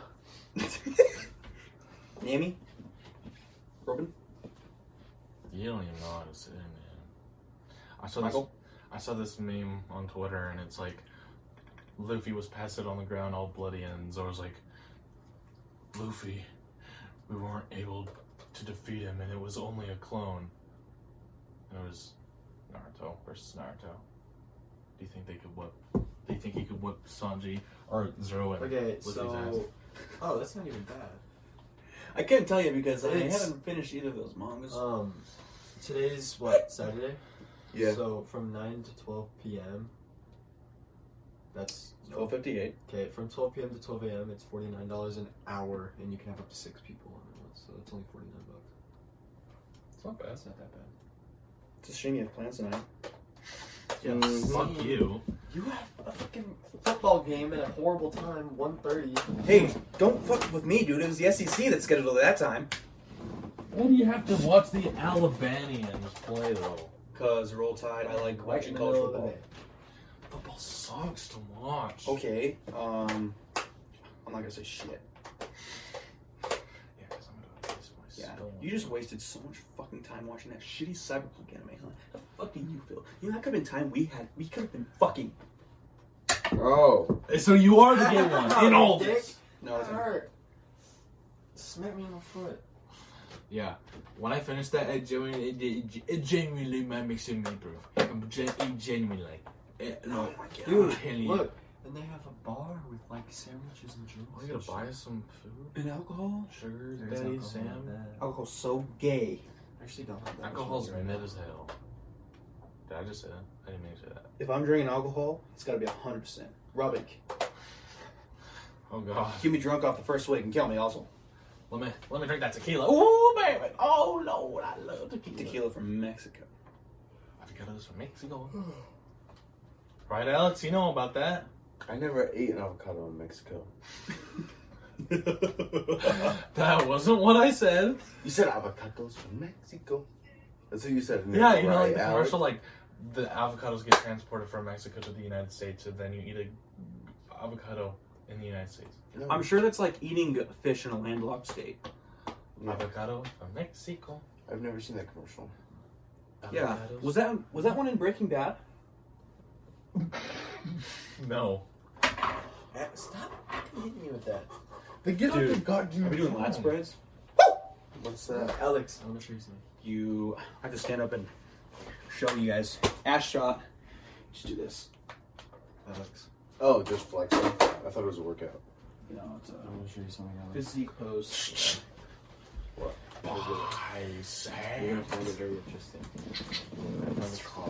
Nami, Robin, You don't even know how to say it, man. I saw Michael. this. I saw this meme on Twitter, and it's like Luffy was passed on the ground, all bloody, and Zoro's like, "Luffy, we weren't able to defeat him, and it was only a clone." And it was Naruto versus Naruto. Do you think they could whip? Do you think he could whip Sanji or Zoro? And Okay, Luffy's so ass? oh, that's not even bad. I can't tell you because I It's- haven't finished either of those mangas. Um, today's what Saturday? Yeah. So from nine to twelve p.m. That's Twelve fifty-eight. okay. From twelve p.m. to twelve a.m. It's forty nine dollars an hour, and you can have up to six people on it. So it's only forty nine bucks. It's not bad. That's not that bad. It's a shame you have plans tonight. Yeah, Mhm. fuck you. You have a fucking football game at a horrible time, one thirty. Hey, don't fuck with me, dude. It was the S E C that scheduled it at that time. Why do you have to watch the Alabamians play though? Cause Roll Tide, I like Right in watching the college middle of the football. day. Football sucks to watch. Okay, um, I'm not gonna say shit. Yeah, because I'm gonna piss Yeah, myself. don't want You to. just wasted so much fucking time watching that shitty Cyberpunk anime, huh? The fuck do you feel? You know, that could have been time we had. We could have been fucking. Oh. So you are the gay one in all Dick. this. No, it's not. Hurt. Smack me on the foot. Yeah. When I finished that, it genuinely, it, it, it genuinely makes me improve. It gen- it genuinely. It, Oh no, my god. Dude, Really? look. And they have a bar with like sandwiches and drinks. I gotta buy us some food. And alcohol? Sugar, There's Daddy, alcohol Sam. in that. Alcohol's so gay. I actually don't have that. Alcohol's much money mid right as hell. Did I just say that? I didn't mean to say that. If I'm drinking alcohol, it's gotta be one hundred percent. Rubik. Oh god. Get me drunk off the first week and kill me also. Let me let me drink that tequila. Ooh, baby. Oh Lord, I love tequila. Tequila from Mexico. Avocados from Mexico. Right, Alex? You know about that. I never ate an avocado in Mexico. That wasn't what I said. You said avocados from Mexico. That's what you said. Isn't it? Yeah, you know, Right, like the Alex? commercial, like the avocados get transported from Mexico to the United States, and then you eat a avocado in the United States. No. I'm sure that's like eating fish in a landlocked state. No, Avocado from Mexico. I've never seen that commercial. Yeah. Avocados. Was that was that one in Breaking Bad? No. now. Stop hitting me with that. Then get Dude. on the goddamn Are we doing phone. lat spreads? What's that? Alex, I'm gonna show you something. You I have to stand up and show you guys. Ass shot. Just do this. Alex, Oh, just flexing. I thought it was a workout. You know, it's I'm a gonna show you something, Alex. physique pose. What? I You're say. gonna find it very interesting. You're gonna find this car.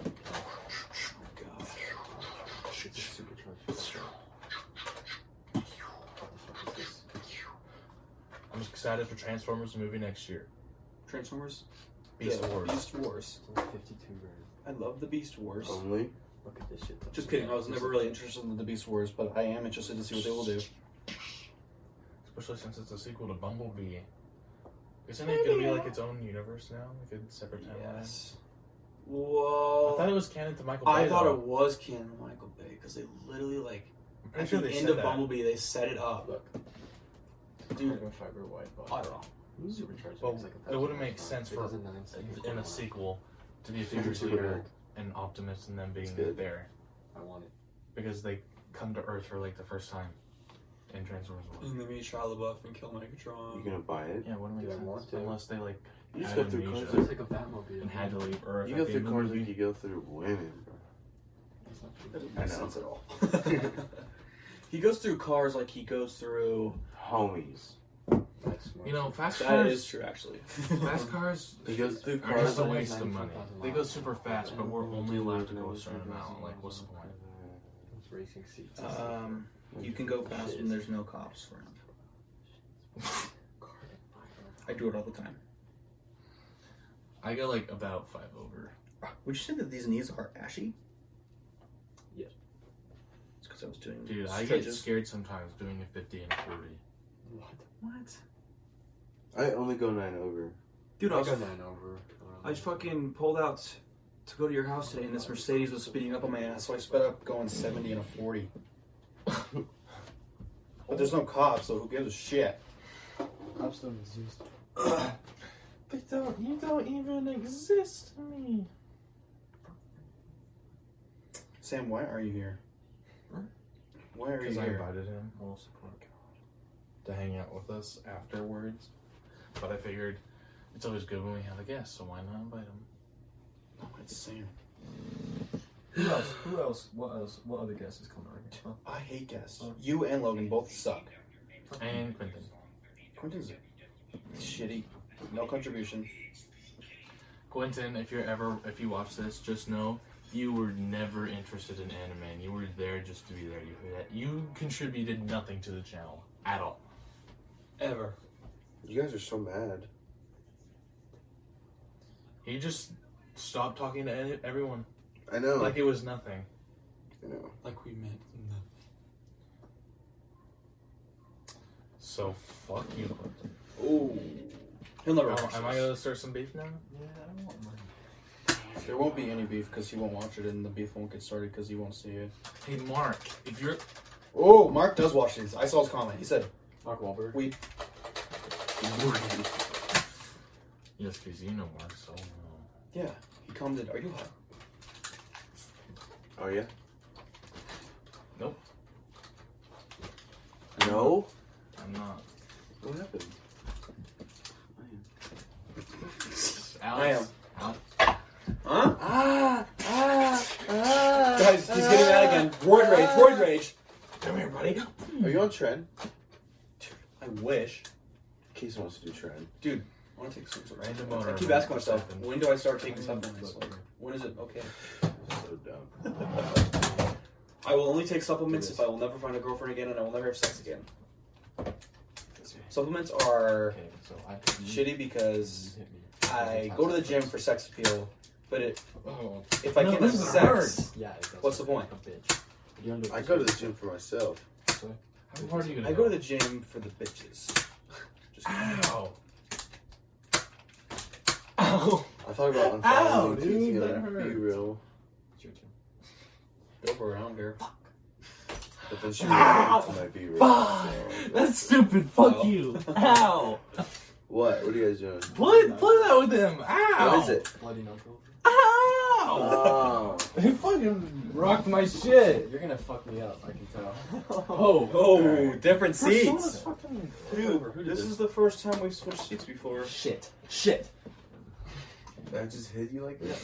God. It's supercharged. What the fuck is this? I'm excited for Transformers the movie next year. Transformers? Beast Yeah, Wars. Beast Wars. It's only fifty-two grand. I love the Beast Wars. Only? Look at this shit. Though. Just kidding. I was never really interested in the Beast Wars, but I am interested to see what they will do. Especially since it's a sequel to Bumblebee. Isn't it gonna be like its own universe now? Like a separate timeline? Yes. I Whoa. thought it was canon to Michael Bay. I thought though. it was canon to Michael Bay because they literally like I'm pretty at sure the they end said of that. Bumblebee they set it up. Look. Dude, Carbon fiber wide body. I don't know. Supercharged. Well, makes like a it thousand wouldn't make miles an sense hour. for It does in nine seconds. in Wow. a sequel to be a Super, future super leader good. and Optimus and them being It's good. there I want it. because they come to Earth for like the first time in Transformers One. And then meet Shia LaBeouf and kill Megatron. You gonna buy it? Yeah, wouldn't make Do I sense want to? unless they like You just had go through amnesia cars. It's like a Batmobile. and had to leave Earth. You at go the through end of cars the like movie. you go through women, bro. That's not true. That doesn't I make know. sense at all. He goes through cars like he goes through. Homies. That's smart. You know, fast That cars. is true, actually. Fast cars He goes through are cars just a like waste of money. They go super fast, but we're only allowed to go a certain amount. Like, what's the point? Those racing seats. Um, you can go fast when there's no cops around. I do it all the time. I go like about five over. Would you say that these knees are ashy? Yes. It's because I was doing Dude, I get stretches. scared sometimes doing a fifty and a forty. What? What? I only go nine over. Dude, I I was, got nine over. I just fucking pulled out to go to your house today, and this Mercedes was speeding up on my ass, so I sped up going seventy and a forty. But there's no cops, so who gives a shit? Cops don't exist. But don't, you don't even exist to me. Sam, why are you here? Why are you Because I here? invited him to hang out with us afterwards. But I figured it's always good when we have a guest, so why not invite him? Oh, it's Sam. Who else? Who else? What else? What other guests is coming right here? I hate guests. You and Logan both suck. And Quentin. Quentin's shitty. No contribution. Quentin, if you're ever, if you watch this, just know you were never interested in anime. And you were there just to be there. You you contributed nothing to the channel at all. Ever. You guys are so mad. He just stopped talking to any- everyone I know. like it was nothing. I know. Like we met in the... So fuck you, Quentin. Oh. He'll never Am, watch am I this. gonna start some beef now? Yeah, I don't want mine. There won't be any beef because he won't watch it, and the beef won't get started because he won't see it. Hey Mark, if you're Oh, Mark does watch these. I saw his comment. He said, Mark Wahlberg. "We." Yes, because you know Mark so well. Yeah, he commented, "Are you hot?" Oh yeah. Nope. No. I'm not. What happened? Alex, I am. Alex, Huh? Ah! Ah! Ah! Guys, he's getting mad again. Roid rage, roid rage. come here, buddy. Are you on trend? I wish. Casey wants to do trend. Dude, I want to take some Random I owner. keep asking myself, when do I start taking supplements? Like, when is it okay? So dumb. I will only take supplements if I will never find a girlfriend again and I will never have sex again. Supplements are Okay, so I shitty because I go to the gym for sex appeal, but it, Oh, if I No, can't have this sex, hurts. Yeah, it does. what's the point? Like a bitch. You under- I go to the gym for myself. how hard are you gonna I go to the gym for the bitches. Just Ow. Ow. I thought about Ow, unfollowing dude, Casey that on Be hurts. Real, It's your turn. go for it, I don't care. but then she Ow. reacted to my Be Real. Fuck. so- That's stupid. Fuck Oh. you. Ow. What? What are you guys doing? Play, play that with him. Ow. What is it? Bloody knuckle. Ow. Oh. He fucking rocked my shit. You're gonna fuck me up, I can tell. Oh. Oh, different Persona's seats. fucking Dude, this is the first time we've switched seats before. Shit. Shit. Did I just hit you like that?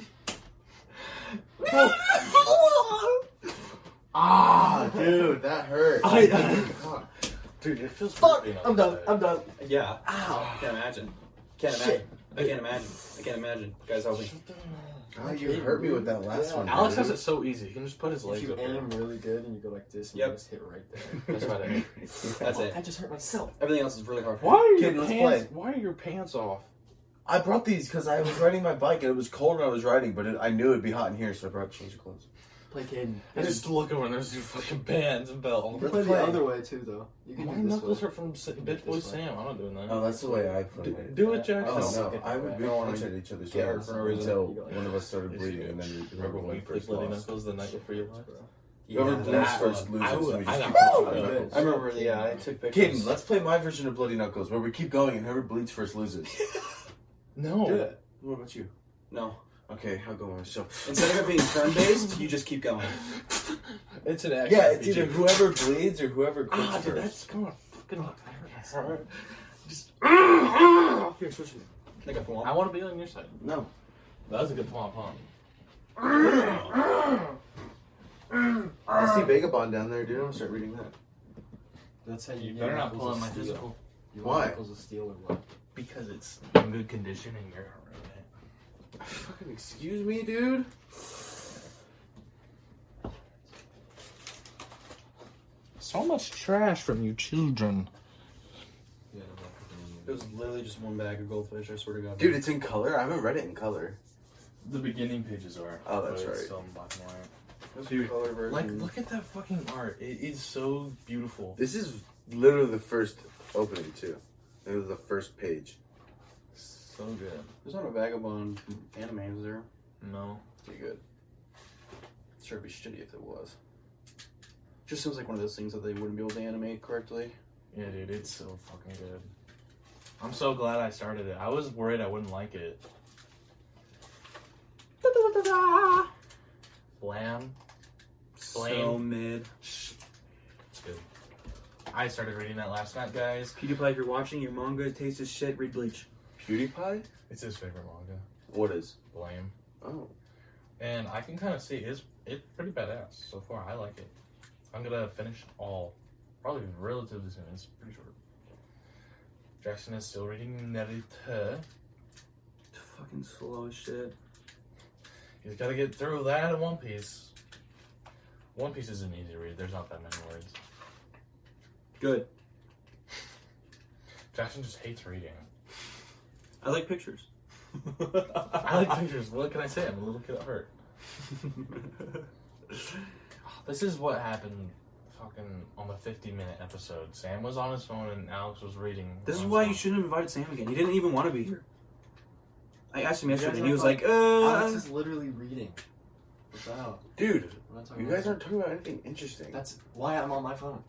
Ah, Dude, that hurt. I- dude, it feels Fuck! weird being I'm done. outside. I'm done. Yeah. Ow. I can't imagine. Can't Shit. imagine. I can't imagine. I can't imagine. Guys, help me. God, you hurt me with that last Yeah. one. Alex dude. has it so easy. He can just put his If legs you up there. aim really good and you go like this, and Yep. you just hit right there. That's about it. That's it. I just hurt myself. Everything else is really hard. Why are Kid, your let's pants? play. Why are your pants off? I brought these because I was riding my bike and it was cold when I was riding, but it, I knew it'd be hot in here, so I brought change of clothes. Play Caden. I just look over and there's your fucking bands and belt. You can Let's play play. the other way too, though. You can My do this knuckles way. hurt from Sa- You Bitch do Boy this way. Sam. I'm not doing that. Oh, that's the way I play. do, it. do it, Jackson. Oh That's no, okay. I would We don't wanna punch at each other's get hurt heads for no reason. until You go like one of us started Is bleeding, it- and then we Remember whoever when we went played first Bloody lost. Knuckles the night before you left? Whoever Yeah, bleeds that first one. loses. I and would- we I just got punch Bloody each other. Knuckles. I remember, yeah, I took pictures. Caden, let's play my version of Bloody Knuckles, where we keep going and whoever bleeds first loses. No. Do it. What about you? No. Okay, I'll go on. So Instead of it being turn-based, you just keep going. It's an action. yeah, it's R P G. either whoever bleeds or whoever quits Ah, dude, first. that's gonna fucking hurt. Just. Here, switch me. Can I go for I want to be on your side. No. That was a good pom pom. I see Vagabond down there, dude. I'm gonna start reading that. That's how you, You get better not knuckles pull out of my steel. physical. You Why? want knuckles of steel or what? Because it's in good condition and you're alright. Fucking excuse me, dude. So much trash from you children. Yeah, I'm not picking It was literally just one bag of goldfish, I swear to God. Dude, it's in color. I haven't read it in color. The beginning pages are. Oh, that's but it's right. Still in black and white. What's Dude, the color version? Like, look at that fucking art. It is so beautiful. This is literally the first opening too. It was the first page. So good. There's not a Vagabond anime, is there? No. Pretty good. Sure, it'd be shitty if it was. Just seems like one of those things that they wouldn't be able to animate correctly. Yeah, dude, it's so fucking good. I'm so glad I started it. I was worried I wouldn't like it. Blam. So Blame. mid. Shh. It's good. I started reading that last night, guys. PewDiePie, if you're watching, your manga tastes as shit, read Bleach. PewDiePie? It's his favorite manga. What is? Blame. Oh. And I can kind of see it's it's pretty badass so far. I like it. I'm gonna finish all, probably relatively soon. It's pretty short. Jackson is still reading Naruto. Fucking slow as shit. He's got to get through that in One Piece. One Piece isn't easy to read. There's not that many words. Good. Jackson just hates reading. I like pictures. I like pictures. What can I say? I'm a little kid at heart. This is what happened fucking on the fifty minute episode. Sam was on his phone and Alex was reading. This is on his why phone. you shouldn't have invited Sam again. He didn't even want to be here. I asked him You yesterday guys and he are was like- like, uh... Alex is literally reading. What's that? Dude, We're not talking you about guys that. aren't talking about anything interesting. That's why I'm on my phone.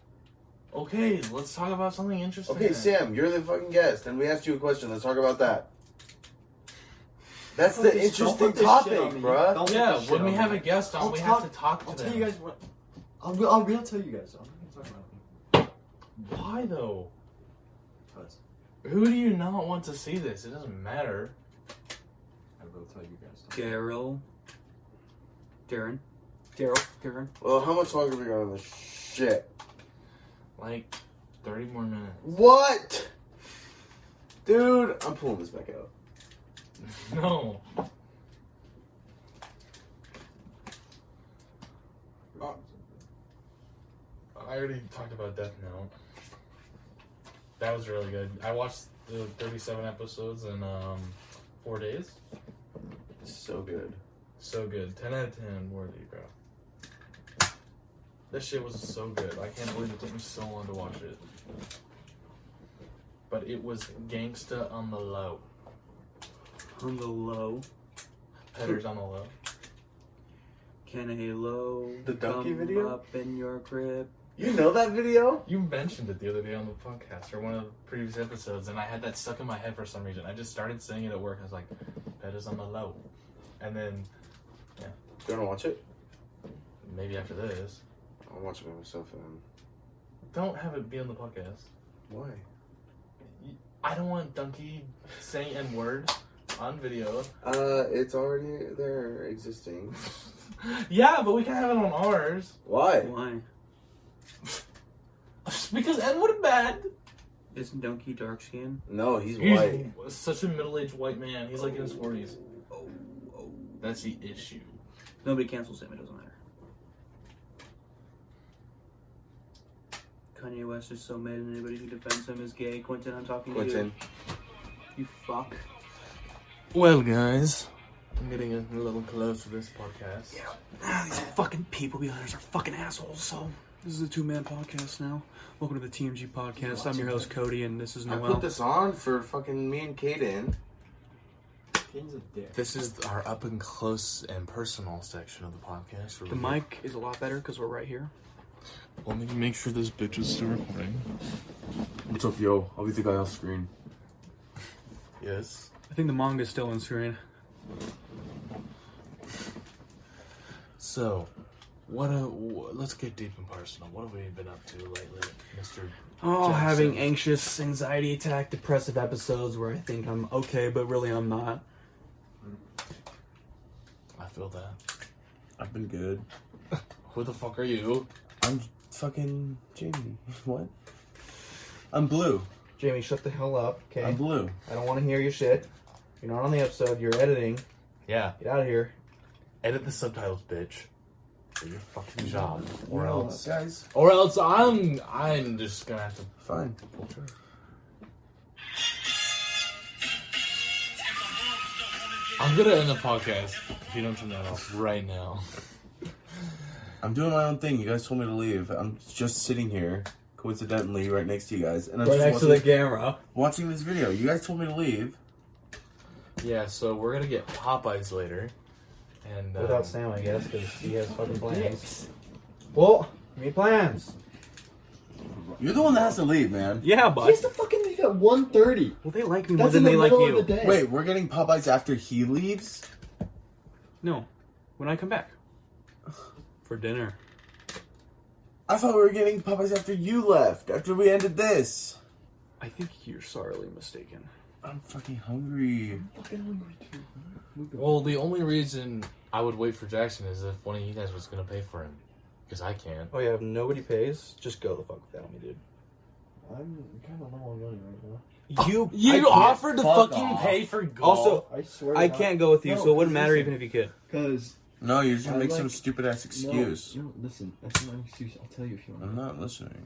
Okay, let's talk about something interesting. Okay, Sam, you're the fucking guest, and we asked you a question. Let's talk about that. That's Don't the put this- don't interesting put this shit on topic, me. bruh. Don't put Yeah, this shit when we on have me. a guest on, I'll we talk- have to talk to I'll them. tell you guys what. I'll, I'll real tell you guys. I'm not gonna talk about it. Why though? Because Who do you not want to see this? It doesn't matter. I will tell you guys. Daryl. Darren. Daryl. Darren. Well, how much longer we got on this shit? Like thirty more minutes. What? Dude, I'm pulling this back out. No. I already talked about Death Note. That was really good. I watched the thirty-seven episodes in um, four days. So good. So good. ten out of ten worthy, bro. This shit was so good. I can't believe it took me so long to watch it. But it was gangsta on the low. On the low. Headers on the low. Can a low The donkey come video? up in your crib? You know that video? You mentioned it the other day on the podcast or one of the previous episodes, and I had that stuck in my head for some reason. I just started saying it at work. I was like, "Headers on the low," and then You wanna watch it? maybe after this, I'll watch it by myself then. don't have it be on the podcast. Why? I don't want Donkey saying N word on video. Uh, it's already there, existing. Yeah, but we can have it on ours Why? Why? because N word is bad. Isn't Donkey dark skinned? No, he's He's white. such a middle-aged white man. He's like in his forties. Oh, oh. That's the issue. Nobody cancels him, it doesn't matter. Kanye West is so mad, and anybody who defends him is gay. Quentin, I'm talking Quentin. to you. You fuck. Well, guys, I'm getting a little close to this podcast. Yeah. Ah, these fucking people behind us are fucking assholes, so this is a two-man podcast now. Welcome to the T M G podcast. I'm your host, Cody, and this is I Noel. put this on for fucking me and Kaden. King's a dick. This is our up and close and personal section of the podcast. The mic is a lot better because we're right here. Let me make sure this bitch is still recording. What's up, yo? I'll be the guy off screen. Yes. I think the manga's still on screen. So, what? A, wh- let's get deep and personal. What have we been up to lately, Mister Oh, Jackson? having anxious anxiety attack, depressive episodes where I think I'm okay, but really I'm not. I feel that. I've been good. Who the fuck are you? I'm fucking Jamie. What? I'm blue. Jamie, shut the hell up, okay? I'm blue. I don't want to hear your shit. You're not on the episode. You're editing. Yeah. Get out of here. Edit the subtitles, bitch. Do your fucking job, or No, else, guys. or else I'm, I'm just gonna have to. Fine. Sure. I'm gonna end the podcast if you don't turn that off right now. I'm doing my own thing. You guys told me to leave. I'm just sitting here, coincidentally, right next to you guys, and I'm Right just next to watching, the camera. watching this video. You guys told me to leave. Yeah, so we're gonna get Popeyes later, and um, Without Sam, I guess, because he has fucking plans. Well, give me plans. You're the one that has to leave, man. Yeah, He but has to fucking leave at one thirty. well, they like me more That's than in the they like middle you. of the day. Wait, we're getting Popeyes after he leaves? No, when I come back for dinner. I thought we were getting Popeyes after you left, after we ended this. I think you're sorely mistaken. I'm fucking hungry. well, the only reason I would wait for Jackson is if one of you guys was gonna pay for him, because I can't. Oh yeah, if nobody pays, just go the fuck without me, dude. I'm kind of low on money right You, You I can't- offered to fuck fucking off. pay for golf. Also, now. I swear. I can't go with you, No, so it wouldn't matter listen. even if you could. Because No, you're just gonna I make like- some stupid ass excuse. No, no, listen. That's not an excuse. I'll tell you if you want. I'm not listening.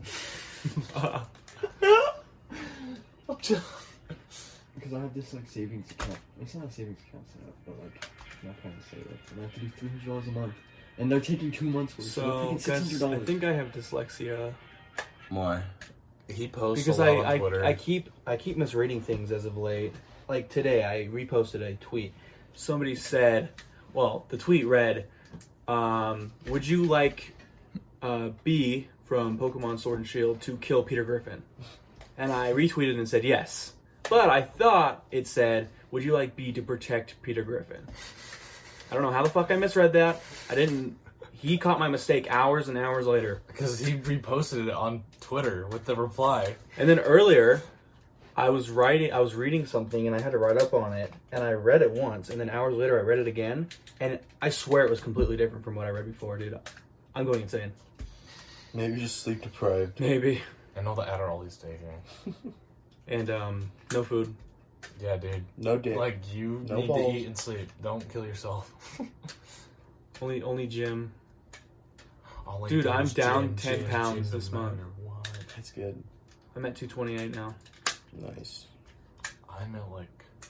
Because I have this like savings account. It's not a savings account set up, but like I'm not trying to say it. And I have to do three hundred dollars a month, and they're taking two months worth. So, they're So, taking six guys, hundred I dollars. think I have dyslexia Why? he posts because a I, lot on I Twitter. I keep I keep misreading things as of late. Like today, I reposted a tweet. Somebody said, "Well, the tweet read, um, would you like uh, B from Pokemon Sword and Shield to kill Peter Griffin?" And I retweeted and said yes. But I thought it said, would you like B to protect Peter Griffin? I don't know how the fuck I misread that. I didn't. He caught my mistake hours and hours later. Because he reposted it on Twitter with the reply. And then earlier, I was writing, I was reading something, and I had to write up on it, and I read it once, and then hours later, I read it again, and I swear it was completely different from what I read before, dude. I'm going insane. Maybe you're just sleep deprived. Maybe. And all the Adderall he's taking. And um, no food. Yeah, dude. No dick. Like, you No need balls. to eat and sleep. Don't kill yourself. Only, only gym. All I Dude, do I'm is down gym, ten gym, pounds gym, this no month. matter what. That's good. I'm at two twenty-eight now. Nice. I'm at like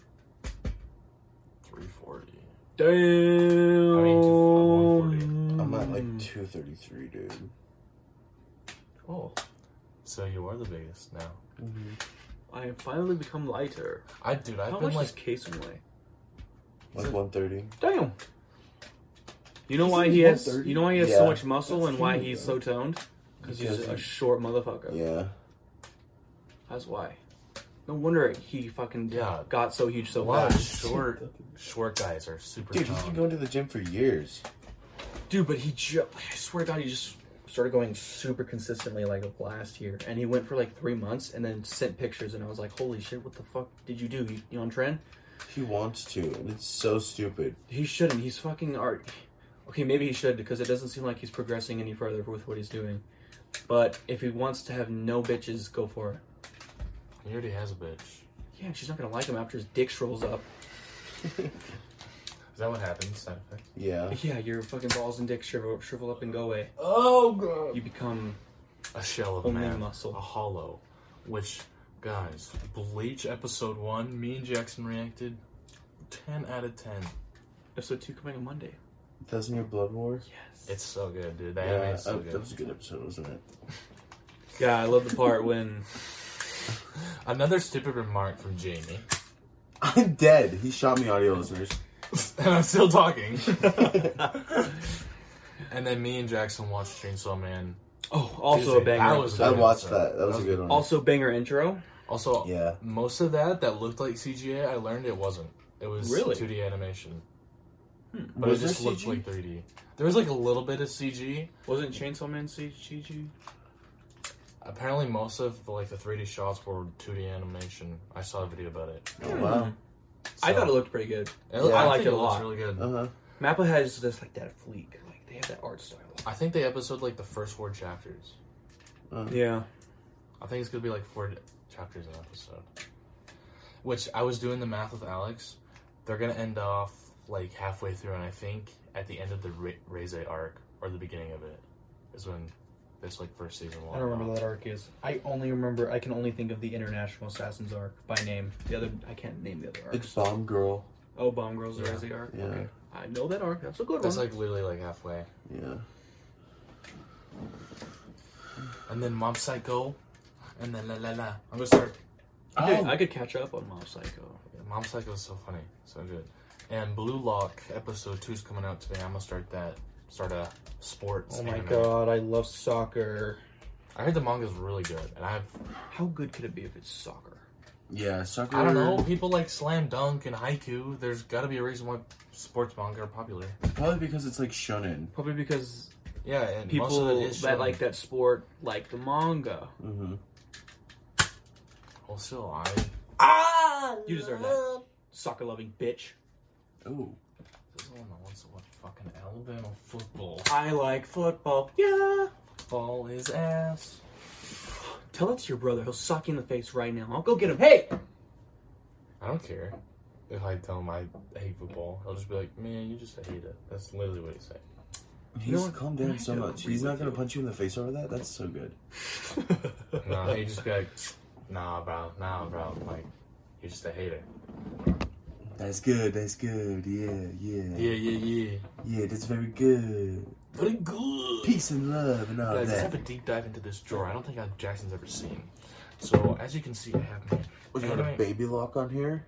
three forty. Damn. I mean, one forty. I'm at Mm. like two thirty-three, dude. Oh, So you are the biggest now. Mm-hmm. I have finally become lighter. I, dude, I've How been much like, does Kason weigh? Like one thirty. Damn. You know He's why like he has? one thirty? You know why he has Yeah. so much muscle That's and why funny, he's though. so toned? Because he's Because a he- short motherfucker. Yeah. That's why. No wonder he fucking Yeah. got so huge so a lot of fast. short, short guys are super Dude, he's toned. been going to the gym for years. Dude, but he just, I swear to God, he just started going super consistently like last year. And he went for like three months and then sent pictures. And I was like, holy shit, what the fuck did you do? You, you on trend? He wants to, and it's so stupid. He shouldn't. He's fucking art. Okay, maybe he should because it doesn't seem like he's progressing any further with what he's doing. But if he wants to have no bitches, go for it. He already has a bitch. Yeah, she's not gonna like him after his dick strolls up. Is that what happens? Side effect? Yeah. Yeah, your fucking balls and dick shrivel, shrivel up and go away. Oh, God. You become A shell of a only man. muscle. A hollow. Which, guys, Bleach episode one, me and Jackson reacted ten out of ten. episode two coming on Monday. Doesn't your blood war? Yes. It's so good, dude. The Yeah, anime is so that, good. that was a good episode, wasn't it? Yeah, I love the part when Another stupid remark from Jamie. I'm dead. He shot me, audio listeners. And I'm still talking. And then me and Jackson watched Chainsaw Man. oh, also Tuesday. a banger. That was episode. I watched episode. that. That was a good one. Also banger intro. Also, Yeah. most of that that looked like C G A, I learned it wasn't. It was Really? two D animation. Hmm. But Was it just there looked C G? like three D. There was like a little bit of C G. Wasn't Chainsaw Man C G? Apparently, most of the, like the three D shots were two D animation. I saw a video about it. Oh, wow. I So- thought it looked pretty good. It- Yeah, I, I liked think it a looks lot. really good. Uh-huh. Mappa has just like that fleek. Like they have that art style. I think they episode like the first four chapters. Uh, Yeah. I think it's gonna be like four chapters an episode. Which I was doing the math with Alex. They're gonna end off like halfway through, and I think at the end of the Re- Reze arc or the beginning of it is when this like first season will. I don't remember what that arc is. I only remember. I can only think of the International Assassins arc by name. The other, I can't name the other arcs. It's Bomb Girl. Oh, Bomb Girls Yeah. is the arc. Yeah. Okay, I know that arc. That's a good That's one. like literally like halfway. Yeah. And then Mob Psycho, and then La La La. I'm gonna start. I, could, Oh. I could catch up on Mob Psycho. Mob Psycho is so funny, so good. And Blue Lock episode two is coming out today. I'm gonna start that. Start a sports. Oh my anime. god, I love soccer. I heard the manga's really good, and I've How good could it be if it's soccer? Yeah, soccer. I don't know. People like Slam Dunk and Haiku. There's got to be a reason why sports manga are popular. Probably because it's like shonen. Probably because Yeah, and people most of it is that shonen. like that sport like the manga. Mm-hmm. Well, still, I. Ah! You deserve that. Soccer loving bitch. Ooh. This is the one that wants to watch fucking Alabama football. I like football. Yeah. Ball is ass. Tell that to your brother. He'll sock you in the face right now. I'll go get him. Hey! I don't care if I tell him I hate football. He'll just be like, "Man, you just hate it." That's literally what he said. He's know what? calmed down I so don't much. agree He's not with gonna you. punch you in the face over that. That's so good. No, he'd just be like, "Nah, bro, nah, bro." Like, you're just a hater. That's good. That's good. Yeah, yeah, Yeah, yeah, yeah. yeah. That's very good. Very good. Peace and love and all Guys, let's that. have a deep dive into this drawer. I don't think I've, Jackson's ever seen. So, as you can see, I have my Was you got a anime- baby lock on here?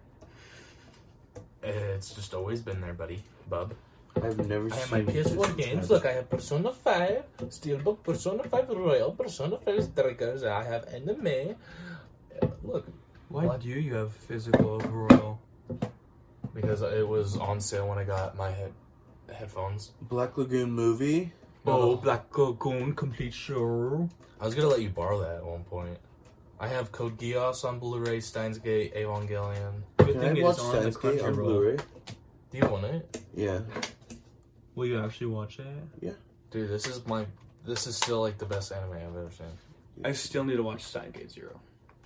It's just always been there, buddy. Bub. I've never I have seen my P S four games. Look, I have Persona five, Steelbook, Persona five Royal, Persona five Strikers. I have anime. Uh, Look, Why What? do you have physical royal? because it was on sale when I got my head headphones. Black Lagoon movie. Oh, Black Lagoon complete show. I was gonna let you borrow that at one point. I have Code Geass on Blu-ray, Steins Gate, Evangelion. Good Can thing I watch it's on the Steins Gate on Crunchyroll. Blu-ray? Do you want it? Yeah. Will you actually watch it? Dude, this is my this is still like the best anime I've ever seen. I still need to watch Steins Gate Zero.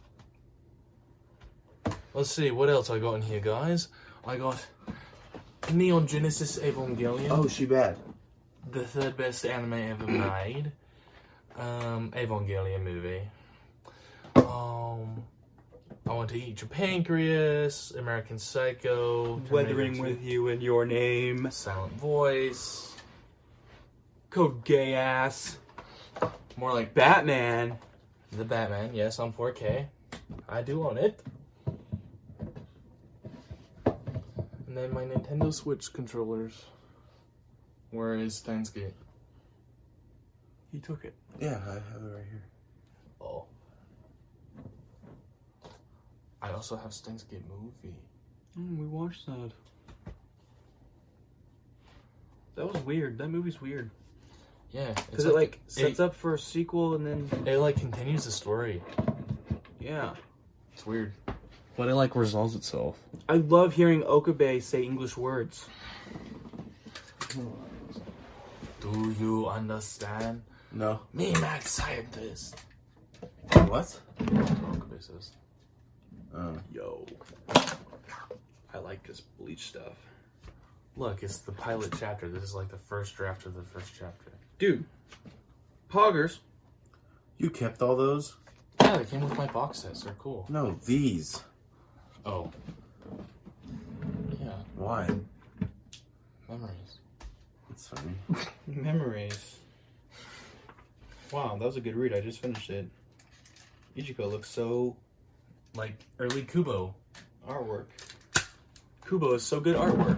Let's see, what else I got in here, guys? I got Neon Genesis Evangelion, Oh, she bad. the third best anime ever made. Um, Evangelion movie. Um, I Want to Eat Your Pancreas, American Psycho, Weathering Terminator with You in Your Name. two, Silent Voice, Code Gay Ass. more like Batman. The Batman, yes, on four K. I do own it. And then my Nintendo Switch controllers. Where is Steins Gate? He took it. Yeah, I have it right here. Oh. I also have Steins Gate movie. Mm, we watched that. That was weird. That movie's weird. Yeah, Because it like sets it, up for a sequel and then it like continues the story. yeah. It's weird. But it like resolves itself. I love hearing Okabe say English words. Do you understand? No. Me, mad scientist. What? Okabe says. Oh. Yo. I like this Bleach stuff. Look, it's the pilot chapter. This is like the first draft of the first chapter. Dude. Poggers. You kept all those? Yeah, they came with my box sets. They're cool. No, these. Oh. Yeah, Why? memories. That's funny. Memories. Wow, that was a good read. I just finished it. Ichiko looks so Like early Kubo. artwork. Kubo is so good artwork.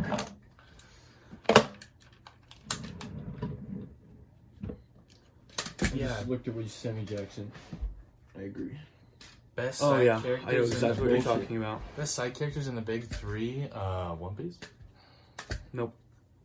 Yeah. Just looked at what you sent me, Jackson. I agree. Best Oh side yeah, characters. I know in exactly the what you're big- talking about. Best side characters in the big three. Uh, One Piece. Nope.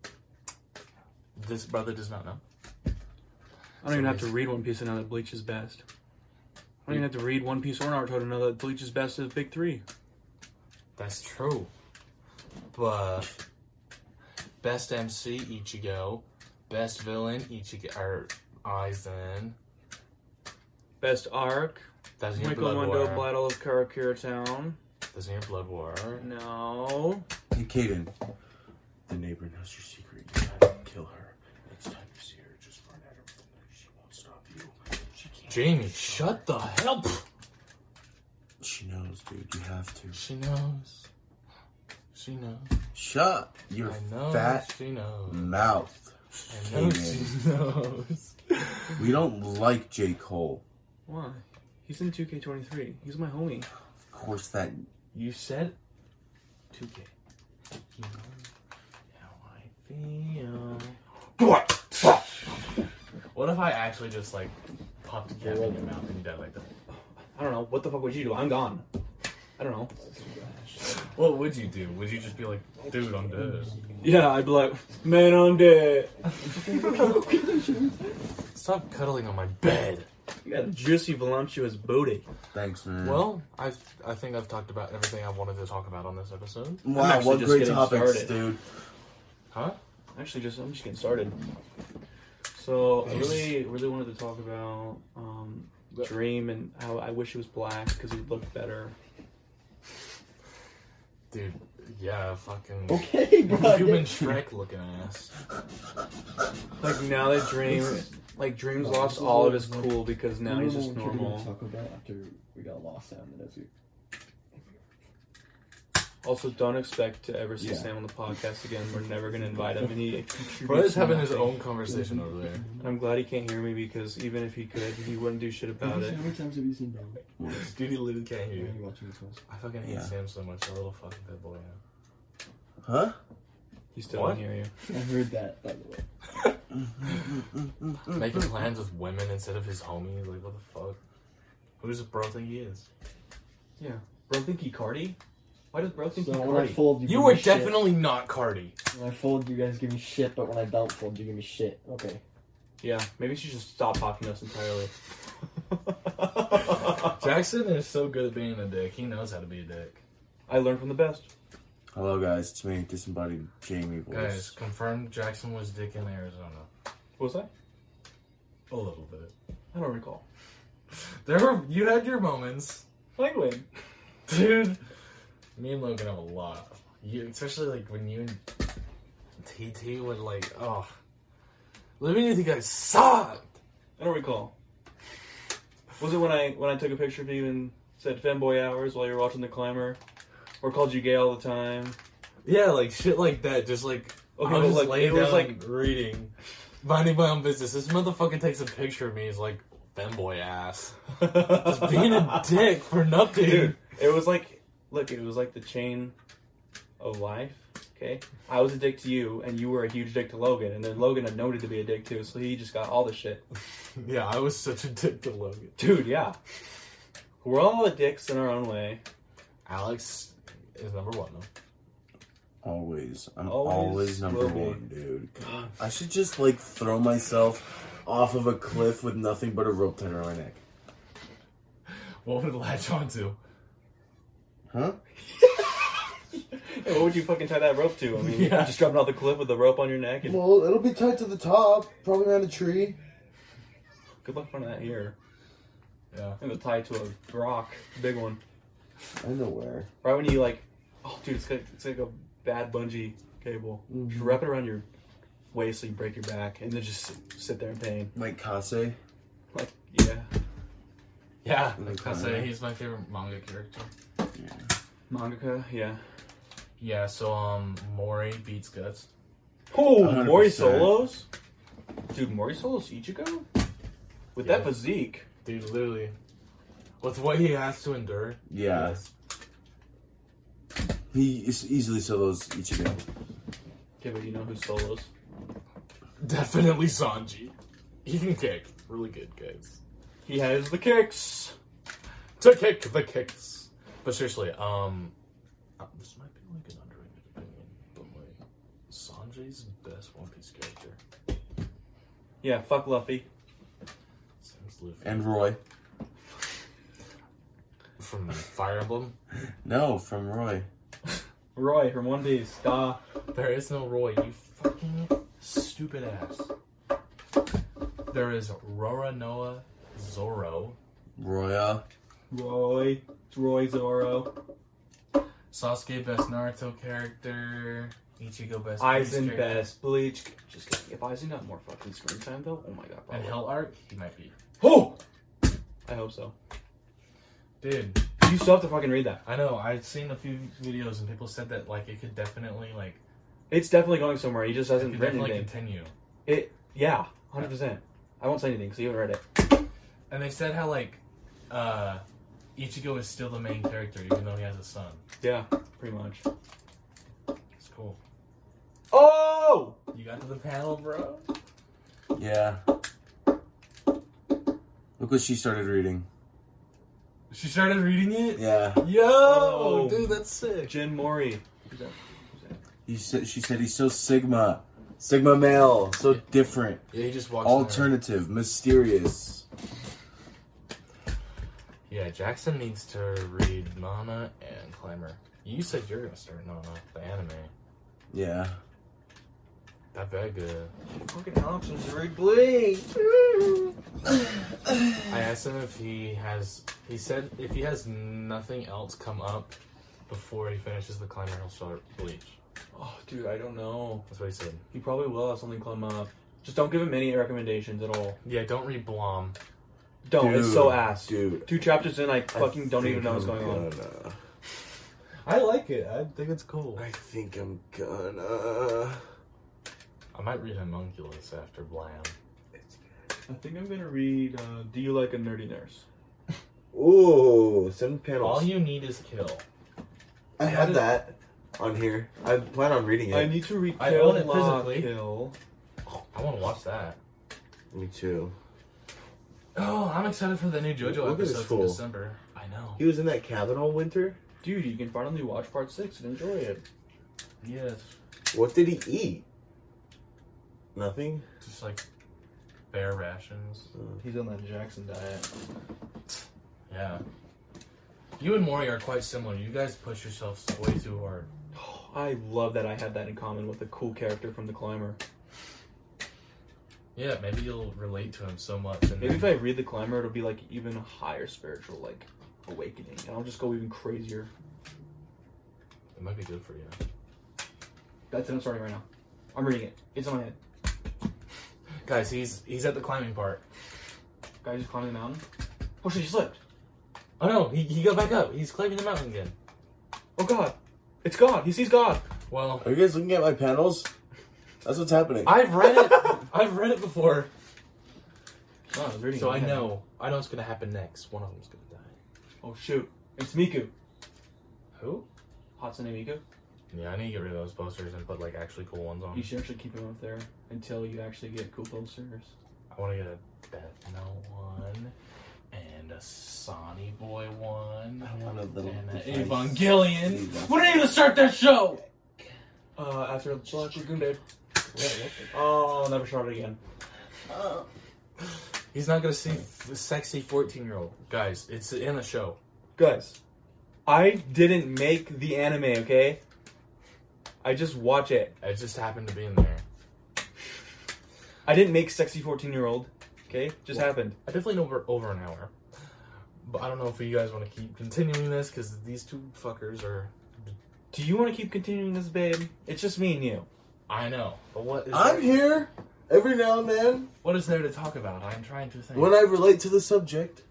This brother does not know. I don't even have to read One Piece to know that Bleach is best. I don't even have to read One Piece or Naruto to know that Bleach is best of the big three. That's true. But best M C Ichigo. Best villain Ichigo or Aizen. Best arc, That's in your Michael Blood Mundo, War. Battle of Karakura Town. That's in your Blood War. No. Hey, Kaden. The neighbor knows your secret. You gotta kill her. Next time you see her, just run at her with a knife. She won't stop you. She can't. Jamie, shut the hell. She knows, dude. You have to. She knows. She knows. Shut your I know fat she knows. mouth. I know she knows. We don't like J. Cole. Why? He's in two K twenty-three. He's my homie. Of course, that. You said two K. You know how I feel. What? What if I actually just like popped a cap in your mouth and you died like that? I don't know. What the fuck would you do? I'm gone. I don't know. What would you do? Would you just be like, dude, I'm dead? Yeah, I'd be like, man, I'm dead. Stop cuddling on my bed. You got a juicy, voluptuous booty. Thanks, man. Well, I I think I've talked about everything I wanted to talk about on this episode. I'm wow, actually what just great getting topics, started. dude. Huh? Actually, just I'm just getting started. So I really, really wanted to talk about um, Dream and how I wish it was black because he looked better. Dude, yeah, fucking Okay, bro. human Shrek looking ass. Like now that Dream, like Dream's lost all of his cool because now he's just What we're gonna normal. talk about after we got lost out in the desert. Also, don't expect to ever see Yeah. Sam on the podcast again. We're never gonna invite him, and he contributes Bro's having his nothing. own conversation over there. And I'm glad he can't hear me because even if he could, he wouldn't do shit about it. How many times have you seen Bro? Dude, he literally can't hear Are you. you watching this one? I fucking hate Yeah. Sam so much, that little fucking bad boy. Huh? He still What? don't hear you. I heard that, by the way. Making plans with women instead of his homies, like what the fuck? Who does bro think he is? Yeah, bro, think he Cardi? Why does bro think So he's when I Cardi? fold, you, You give were me shit. definitely not Cardi. When I fold, you guys give me shit, but when I don't fold, you give me shit. Okay. Yeah, maybe she should stop talking to us entirely. Jackson is so good at being a dick. He knows how to be a dick. I learned from the best. Hello, guys. It's me, disembodied Jamie voice. Guys, confirmed Jackson was dick in Arizona. What was that? A little bit. I don't recall. There were you had your moments, Like when? dude. Me and Logan have a lot. You, especially like when you and T T would like, oh, living with you guys sucked. I don't recall. Was it when I when I took a picture of you and said femboy hours while you were watching The Climber? Or called you gay all the time? Yeah, like shit like that. Just like Okay, I but was like, just laying it was down like- reading, minding my own business. This motherfucker takes a picture of me. He's like femboy ass, just being a dick for nothing. Dude, it was like, look, it was like the chain of life, okay? I was a dick to you, and you were a huge dick to Logan, and then Logan had noted to be a dick too, so he just got all the shit. Yeah, I was such a dick to Logan. Dude, yeah. We're all the dicks in our own way. Alex is number one though. Always. I'm Always always, number will be. one, dude. God, I should just, like, throw myself off of a cliff with nothing but a rope tied around my neck. What would it latch onto? Huh? Hey, what would you fucking tie that rope to? I mean, Yeah. just dropping off the cliff with the rope on your neck? And Well, it'll be tied to the top, probably around a tree. good luck finding that here. Yeah. I'm gonna tie it to a rock, big one. I know where. Right when you like, oh dude, it's like, it's like a bad bungee cable. Mhm. Just wrap it around your waist so you break your back, and then just sit, sit there in pain. Like Kase. Like, yeah. Yeah, Like I say that. he's my favorite manga character. Yeah. Mangaka, yeah. Yeah, so um, Mori beats Guts. Oh, one hundred Mori percent. Solos? Dude, Mori Solos Ichigo? With Yeah. that physique. Dude, literally, with what he has to endure. Yeah. Yes. He is easily solos Ichigo. Okay, but you know who Solos? Definitely Sanji. He can kick. Really good, guys. He has the kicks. To kick the kicks. But seriously, um, uh, this might be like an underrated opinion, but like Sanji's best One Piece character. Yeah, fuck Luffy. Seems Luffy. And Roy. From Fire Emblem. No, from Roy. Roy from One Piece. Duh. There is no Roy, you fucking stupid ass. There is Roronoa Zoro. Roya. Roy. It's Roy Zoro. Sasuke best Naruto character. Ichigo best Aizen Bleach character. best. Bleach. Just kidding. If Aizen got more fucking screen time though, oh my god. And Probably. Hell Arc, he might be. Oh! I hope so. Dude, You still have to fucking read that. I know, I've seen a few videos and people said that like it could definitely like It's definitely going somewhere. He just it hasn't could written definitely anything. continue. It, yeah, one hundred percent. I won't say anything because you haven't read it. And they said how like uh Ichigo is still the main character even though he has a son. Yeah, pretty much. It's cool. Oh! You got to the panel, bro? Yeah. Look what she started reading. She started reading it? Yeah. Yo! Oh. Dude, that's sick. Jin Mori. Who's that? Who's that? He said, she said he's so Sigma. Sigma male. So different. Yeah, he just walks in there. Alternative. Mysterious. Yeah, Jackson needs to read Nana and Climber. You said you're gonna start Nana, the anime. Yeah. That very good. Fucking Alex is very bleak. I asked him if he has. He said if he has nothing else come up before he finishes the Climber, he'll start Bleach. Oh, dude, I don't know. That's what he said. He probably will have something come up. Just don't give him any recommendations at all. Yeah, don't read Blom. Don't. It's so Dude, ass. Dude. Two chapters in, I I fucking don't even think know what's I'm going on. gonna- I like it. I think it's cool. I think I'm gonna. I might read Homunculus after Blam. I think I'm gonna read uh, Do You Like a Nerdy Nurse? Ooh, seven panels. All you need is kill. I have that on here. I plan on reading it. I need to read I Kill own it La physically. Kill. I want to watch that. Me too. Oh, I'm excited for the new JoJo Look at this episodes in fool. December. I know. He was in that cabin all winter. Dude, you can finally watch part six and enjoy it. Yes. What did he eat? Nothing? Just like bear rations. He's on that Jackson diet. Yeah. You and Maury are quite similar. You guys push yourselves way too hard. I love that I have that in common with a cool character from The Climber. Yeah, maybe you'll relate to him so much. And Maybe if then, I read The Climber, it'll be like even a higher spiritual like awakening, and I'll just go even crazier. it might be good for you. That's it. I'm starting right now. I'm reading it. It's on my head. Guys, he's he's at the climbing part. Guy just climbing the mountain. Oh shit! He slipped. Oh no, he, he got back up. He's climbing the mountain again. Oh god! It's God. He sees God. Well, Are you guys looking at my panels? That's what's happening. I've read it. I've read it before. Oh, I was reading So it. I know. I know what's gonna happen next. One of them's gonna die. Oh shoot! It's Miku. Who? Hatsune Miku. Yeah, I need to get rid of those posters and put like actually cool ones on. You should actually keep him up there until you actually get cool posters. I want to get a Death Note one and a Sonny Boy one I want a little and an device. Evangelion. When are you gonna start that show? Uh, after Black Lagoon Day. Oh, I'll never start it again. He's not gonna see f- sexy fourteen-year-old guys. It's in the show. Guys, I didn't make the anime, okay? I just watch it. It just happened to be in there. I didn't make sexy fourteen-year-old, okay? Just Well- happened. I definitely know over over an hour, but I don't know if you guys want to keep continuing this because these two fuckers are. Do you want to keep continuing this, babe? It's just me and you. I know, but what is I'm there, here every now and then what is there to talk about? I'm trying to think. when I relate to the subject.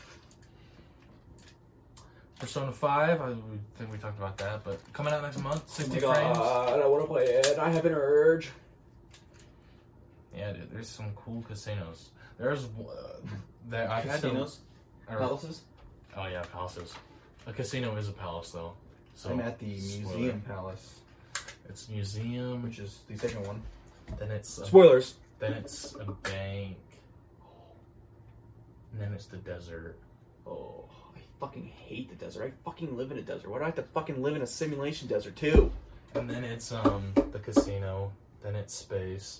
Persona five, I we think we talked about that, but coming out next month, sixty Oh my frames. God, I want to play it. I have an urge. Yeah, dude, there's some cool casinos. There's uh, there I've Casinos? had to, or- Palaces? Oh yeah, palaces. A casino is a palace though. So I'm at the spoiler. Museum Palace, It's museum, which is the second one. then it's a, Spoilers. then it's a bank, and then it's the desert. Oh, I fucking hate the desert. I fucking live in a desert. Why do I have to fucking live in a simulation desert too? And then it's um the casino. Then it's space.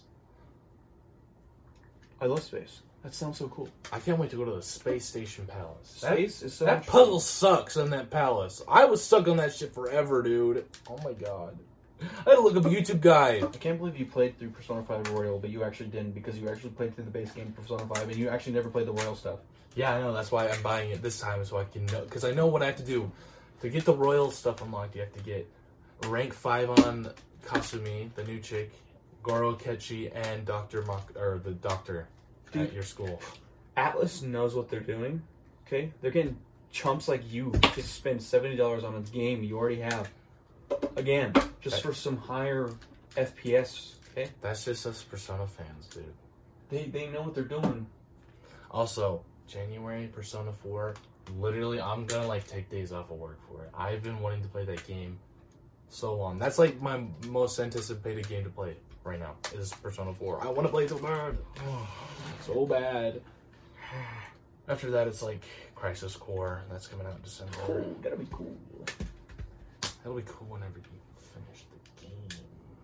I love space. That sounds so cool. I can't wait to go to the space station palace. Space is so That much puzzle sucks in that palace. I was stuck on that shit forever, dude. Oh my god. I had to look up a YouTube guide. I can't believe you played through Persona five Royal, but you actually didn't because you actually played through the base game Persona five and you actually never played the Royal stuff. Yeah, I know. That's why I'm buying it this time, so I can know. Because I know what I have to do. To get the royal stuff unlocked, you have to get rank five on Kasumi, the new chick, Goro Kechi, and Doctor Mak- or the doctor Dude. at your school. Atlas knows what they're doing, okay? They're getting chumps like you to spend seventy dollars on a game you already have. Again, just for some higher F P S, okay? That's just us Persona fans, dude. They, they know what they're doing. Also, January, Persona four. Literally, I'm gonna like take days off of work for it. I've been wanting to play that game so long. That's like my most anticipated game to play right now is Persona four. I want to play it so bad. So bad. After that, it's like Crisis Core. That's coming out in December. Cool, that'll be cool. That'll be cool whenever you finish the game.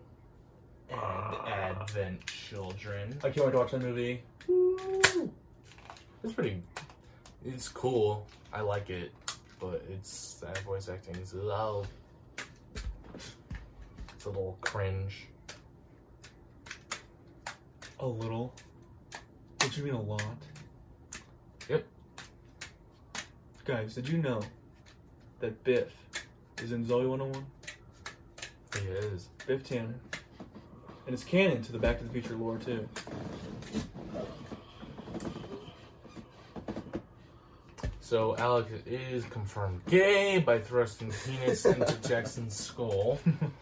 And Advent Children. I can't wait to watch that movie. It's pretty. It's cool. I like it, but it's that voice acting is a little. It's a little cringe. A little. What you mean a lot? Yep. Guys, did you know that Biff is in Zoe one oh one? He is. Biff Tanner. And it's canon to the Back to the Future lore, too. So Alex is confirmed gay by thrusting penis into Jackson's skull.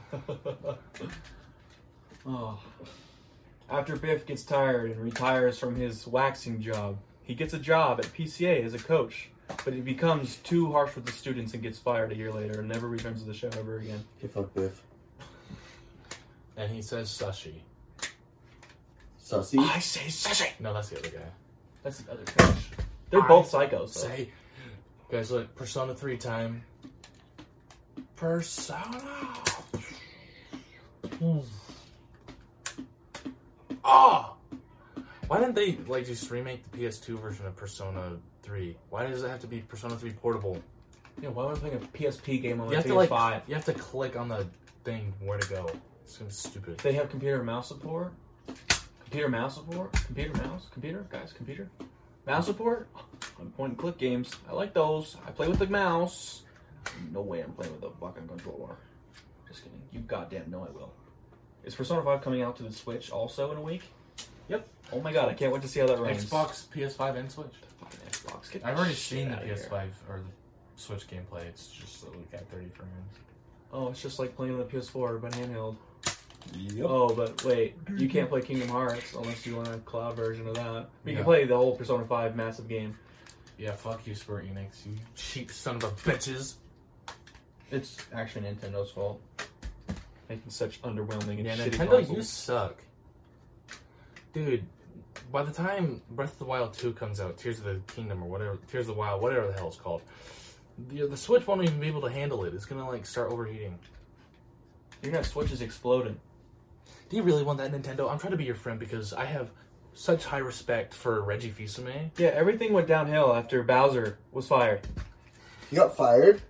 Oh. After Biff gets tired and retires from his waxing job, he gets a job at P C A as a coach, but he becomes too harsh with the students and gets fired a year later and never returns to the show ever again. Okay, fuck Biff. And he says sushi. Sussy? I say sushi! No, that's the other guy. That's the other coach. They're I both psychos, though. Say, guys, look, Persona three time. Persona. Ah! Why didn't they like just remake the P S two version of Persona three? Why does it have to be Persona three Portable? Yeah, why am I playing a P S P game on You my have P S to like five? you have to click on the thing where to go. It's gonna be stupid. They have computer and mouse support. Computer mouse support. Computer mouse. Computer guys. Computer mouse support. On point and click games. I like those. I play with the mouse. No way I'm playing with a fucking controller. Just kidding. You goddamn know I will. Is Persona five coming out to the Switch also in a week? Yep. Oh my god, I can't wait to see how that runs. Xbox, P S five, and Switch. Fucking Xbox. Get I've the already shit seen the outta P S five here. or the Switch gameplay. It's just like at thirty frames. Oh, it's just like playing on the P S four but handheld. Yep. Oh, but wait, you can't play Kingdom Hearts unless you want a cloud version of that. You Yeah. can play the whole Persona five massive game. Yeah, fuck you, Square Enix, you cheap son of a bitches. It's actually Nintendo's fault. Making such underwhelming and Yeah, shitty Nintendo, consoles. you suck. Dude, by the time Breath of the Wild two comes out, Tears of the Kingdom or whatever, Tears of the Wild, whatever the hell it's called, the, the Switch won't even be able to handle it. It's gonna, like, start overheating. You're gonna have Switches exploding. Do you really want that, Nintendo? I'm trying to be your friend because I have such high respect for Reggie Fils-Aimé. Yeah, everything went downhill after Bowser was fired. He got fired?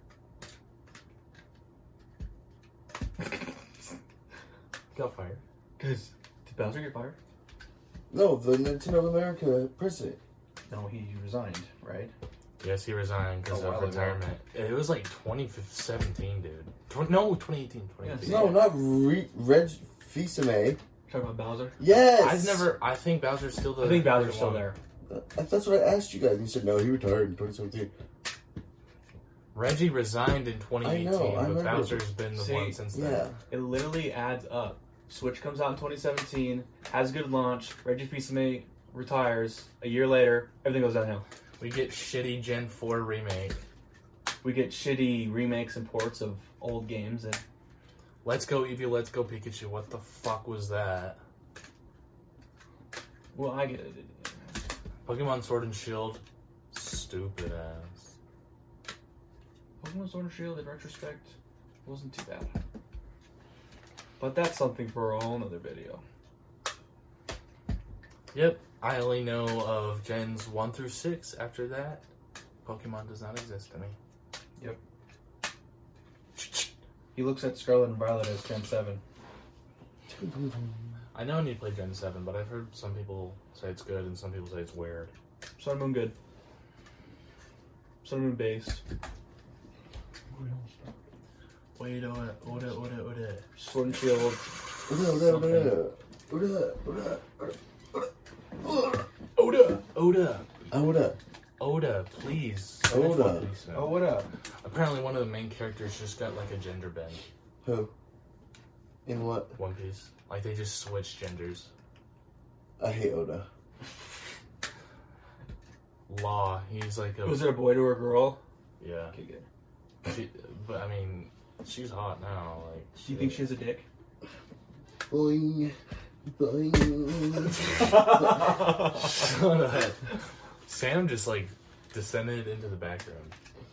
Got fired. Cause did Bowser get fired? No, the Nintendo of America president. No, he resigned, right? Yes, he resigned because A of while ago. retirement. It was like twenty seventeen, dude. Tw- no, twenty eighteen, twenty eighteen. No, not Re- Reg Fils-Aimé. Talking about Bowser. Yes! I've never. I think Bowser's still the. I think Bowser's the still one. there. Uh, That's what I asked you guys. And you said, no, he retired in twenty seventeen. Reggie resigned in twenty eighteen, I know, I but remember. Bowser's been the See, one since then. Yeah. It literally adds up. Switch comes out in twenty seventeen, has a good launch. Reggie Fils-Aimé retires. A year later, everything goes downhill. We get shitty Gen four remake. We get shitty remakes and ports of old games, and Let's Go Eevee, Let's Go Pikachu. What the fuck was that? well, I get it. Pokemon Sword and Shield. Stupid ass. Pokemon Sword and Shield, in retrospect, wasn't too bad. But that's something for a whole nother video. Yep. I only know of Gens one through six. After that, Pokemon does not exist to me. Yep. He looks at Scarlet and Violet as Gen seven. I know I need to play Gen seven, but I've heard some people say it's good and some people say it's weird. Sun and Moon good. Sun and Moon based. Wait, Oda, Oda, Oda, Oda. Sword and Shield. Oda! Oda! Oda. Oda, please. Oda. Finish One Piece now. Oh, what up? Apparently one of the main characters just got like a gender bend. Who? In what? One Piece. Like they just switched genders. I hate Oda. Law. He's like a... Was it a boy to a girl? Yeah. Okay, good. She, but I mean, she's hot now. Like, Do you think she has a dick? Boing. Boing. Shut up. Sam just like descended into the background.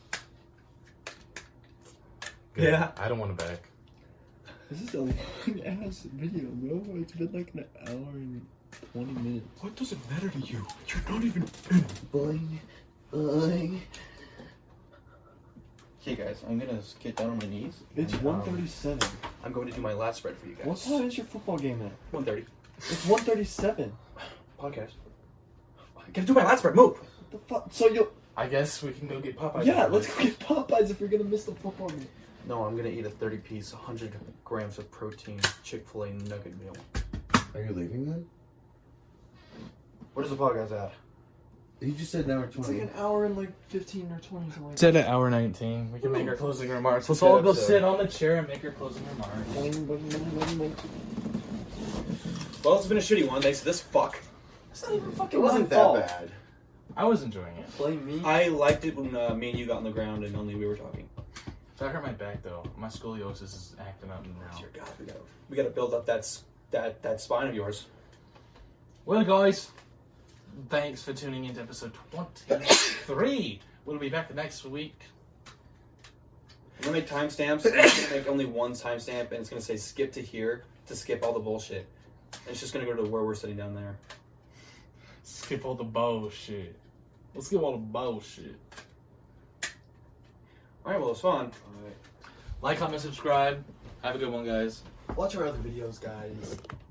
Good. Yeah. I don't want to back. This is a long ass video, bro. It's been like an hour and twenty minutes. What does it matter to you? You're not even... Boing. Boing. Okay, guys, I'm gonna get down on my knees. It's and, one um, thirty-seven. I'm going to do my last spread for you guys. What time is your football game at? one thirty. It's one thirty-seven. Podcast. I gotta do my last spread. Move. What the fuck? So you... I guess we can go get Popeyes. Yeah, after let's this. go get Popeyes if you're gonna miss the football game. No, I'm gonna eat a thirty piece, one hundred grams of protein Chick-fil-A nugget meal. Are you leaving then? What is the podcast at? He just said an hour It's twenty. like an hour and like fifteen or twenty something like It's at an hour nineteen. We can make our closing remarks. Let's Good all go episode. sit on the chair and make our closing remarks. that. Well, it's been a shitty one thanks to this fuck. It's not even It fucking wasn't my that fault. bad. I was enjoying it. Blame me. I liked it when uh, me and you got on the ground and only we were talking. That hurt my back though. My scoliosis is acting up now. Dear God, we gotta, we gotta build up that s- that that spine of yours. Well, guys, thanks for tuning into episode twenty-three. We'll be back next week. I'm gonna make timestamps. And I'm gonna make only one timestamp, and it's gonna say skip to here to skip all the bullshit. And it's just gonna go to where we're sitting down there. Skip all the bullshit. Let's skip all the bullshit. All right, well, it was fun. Like, comment, subscribe. Have a good one, guys. Watch our other videos, guys.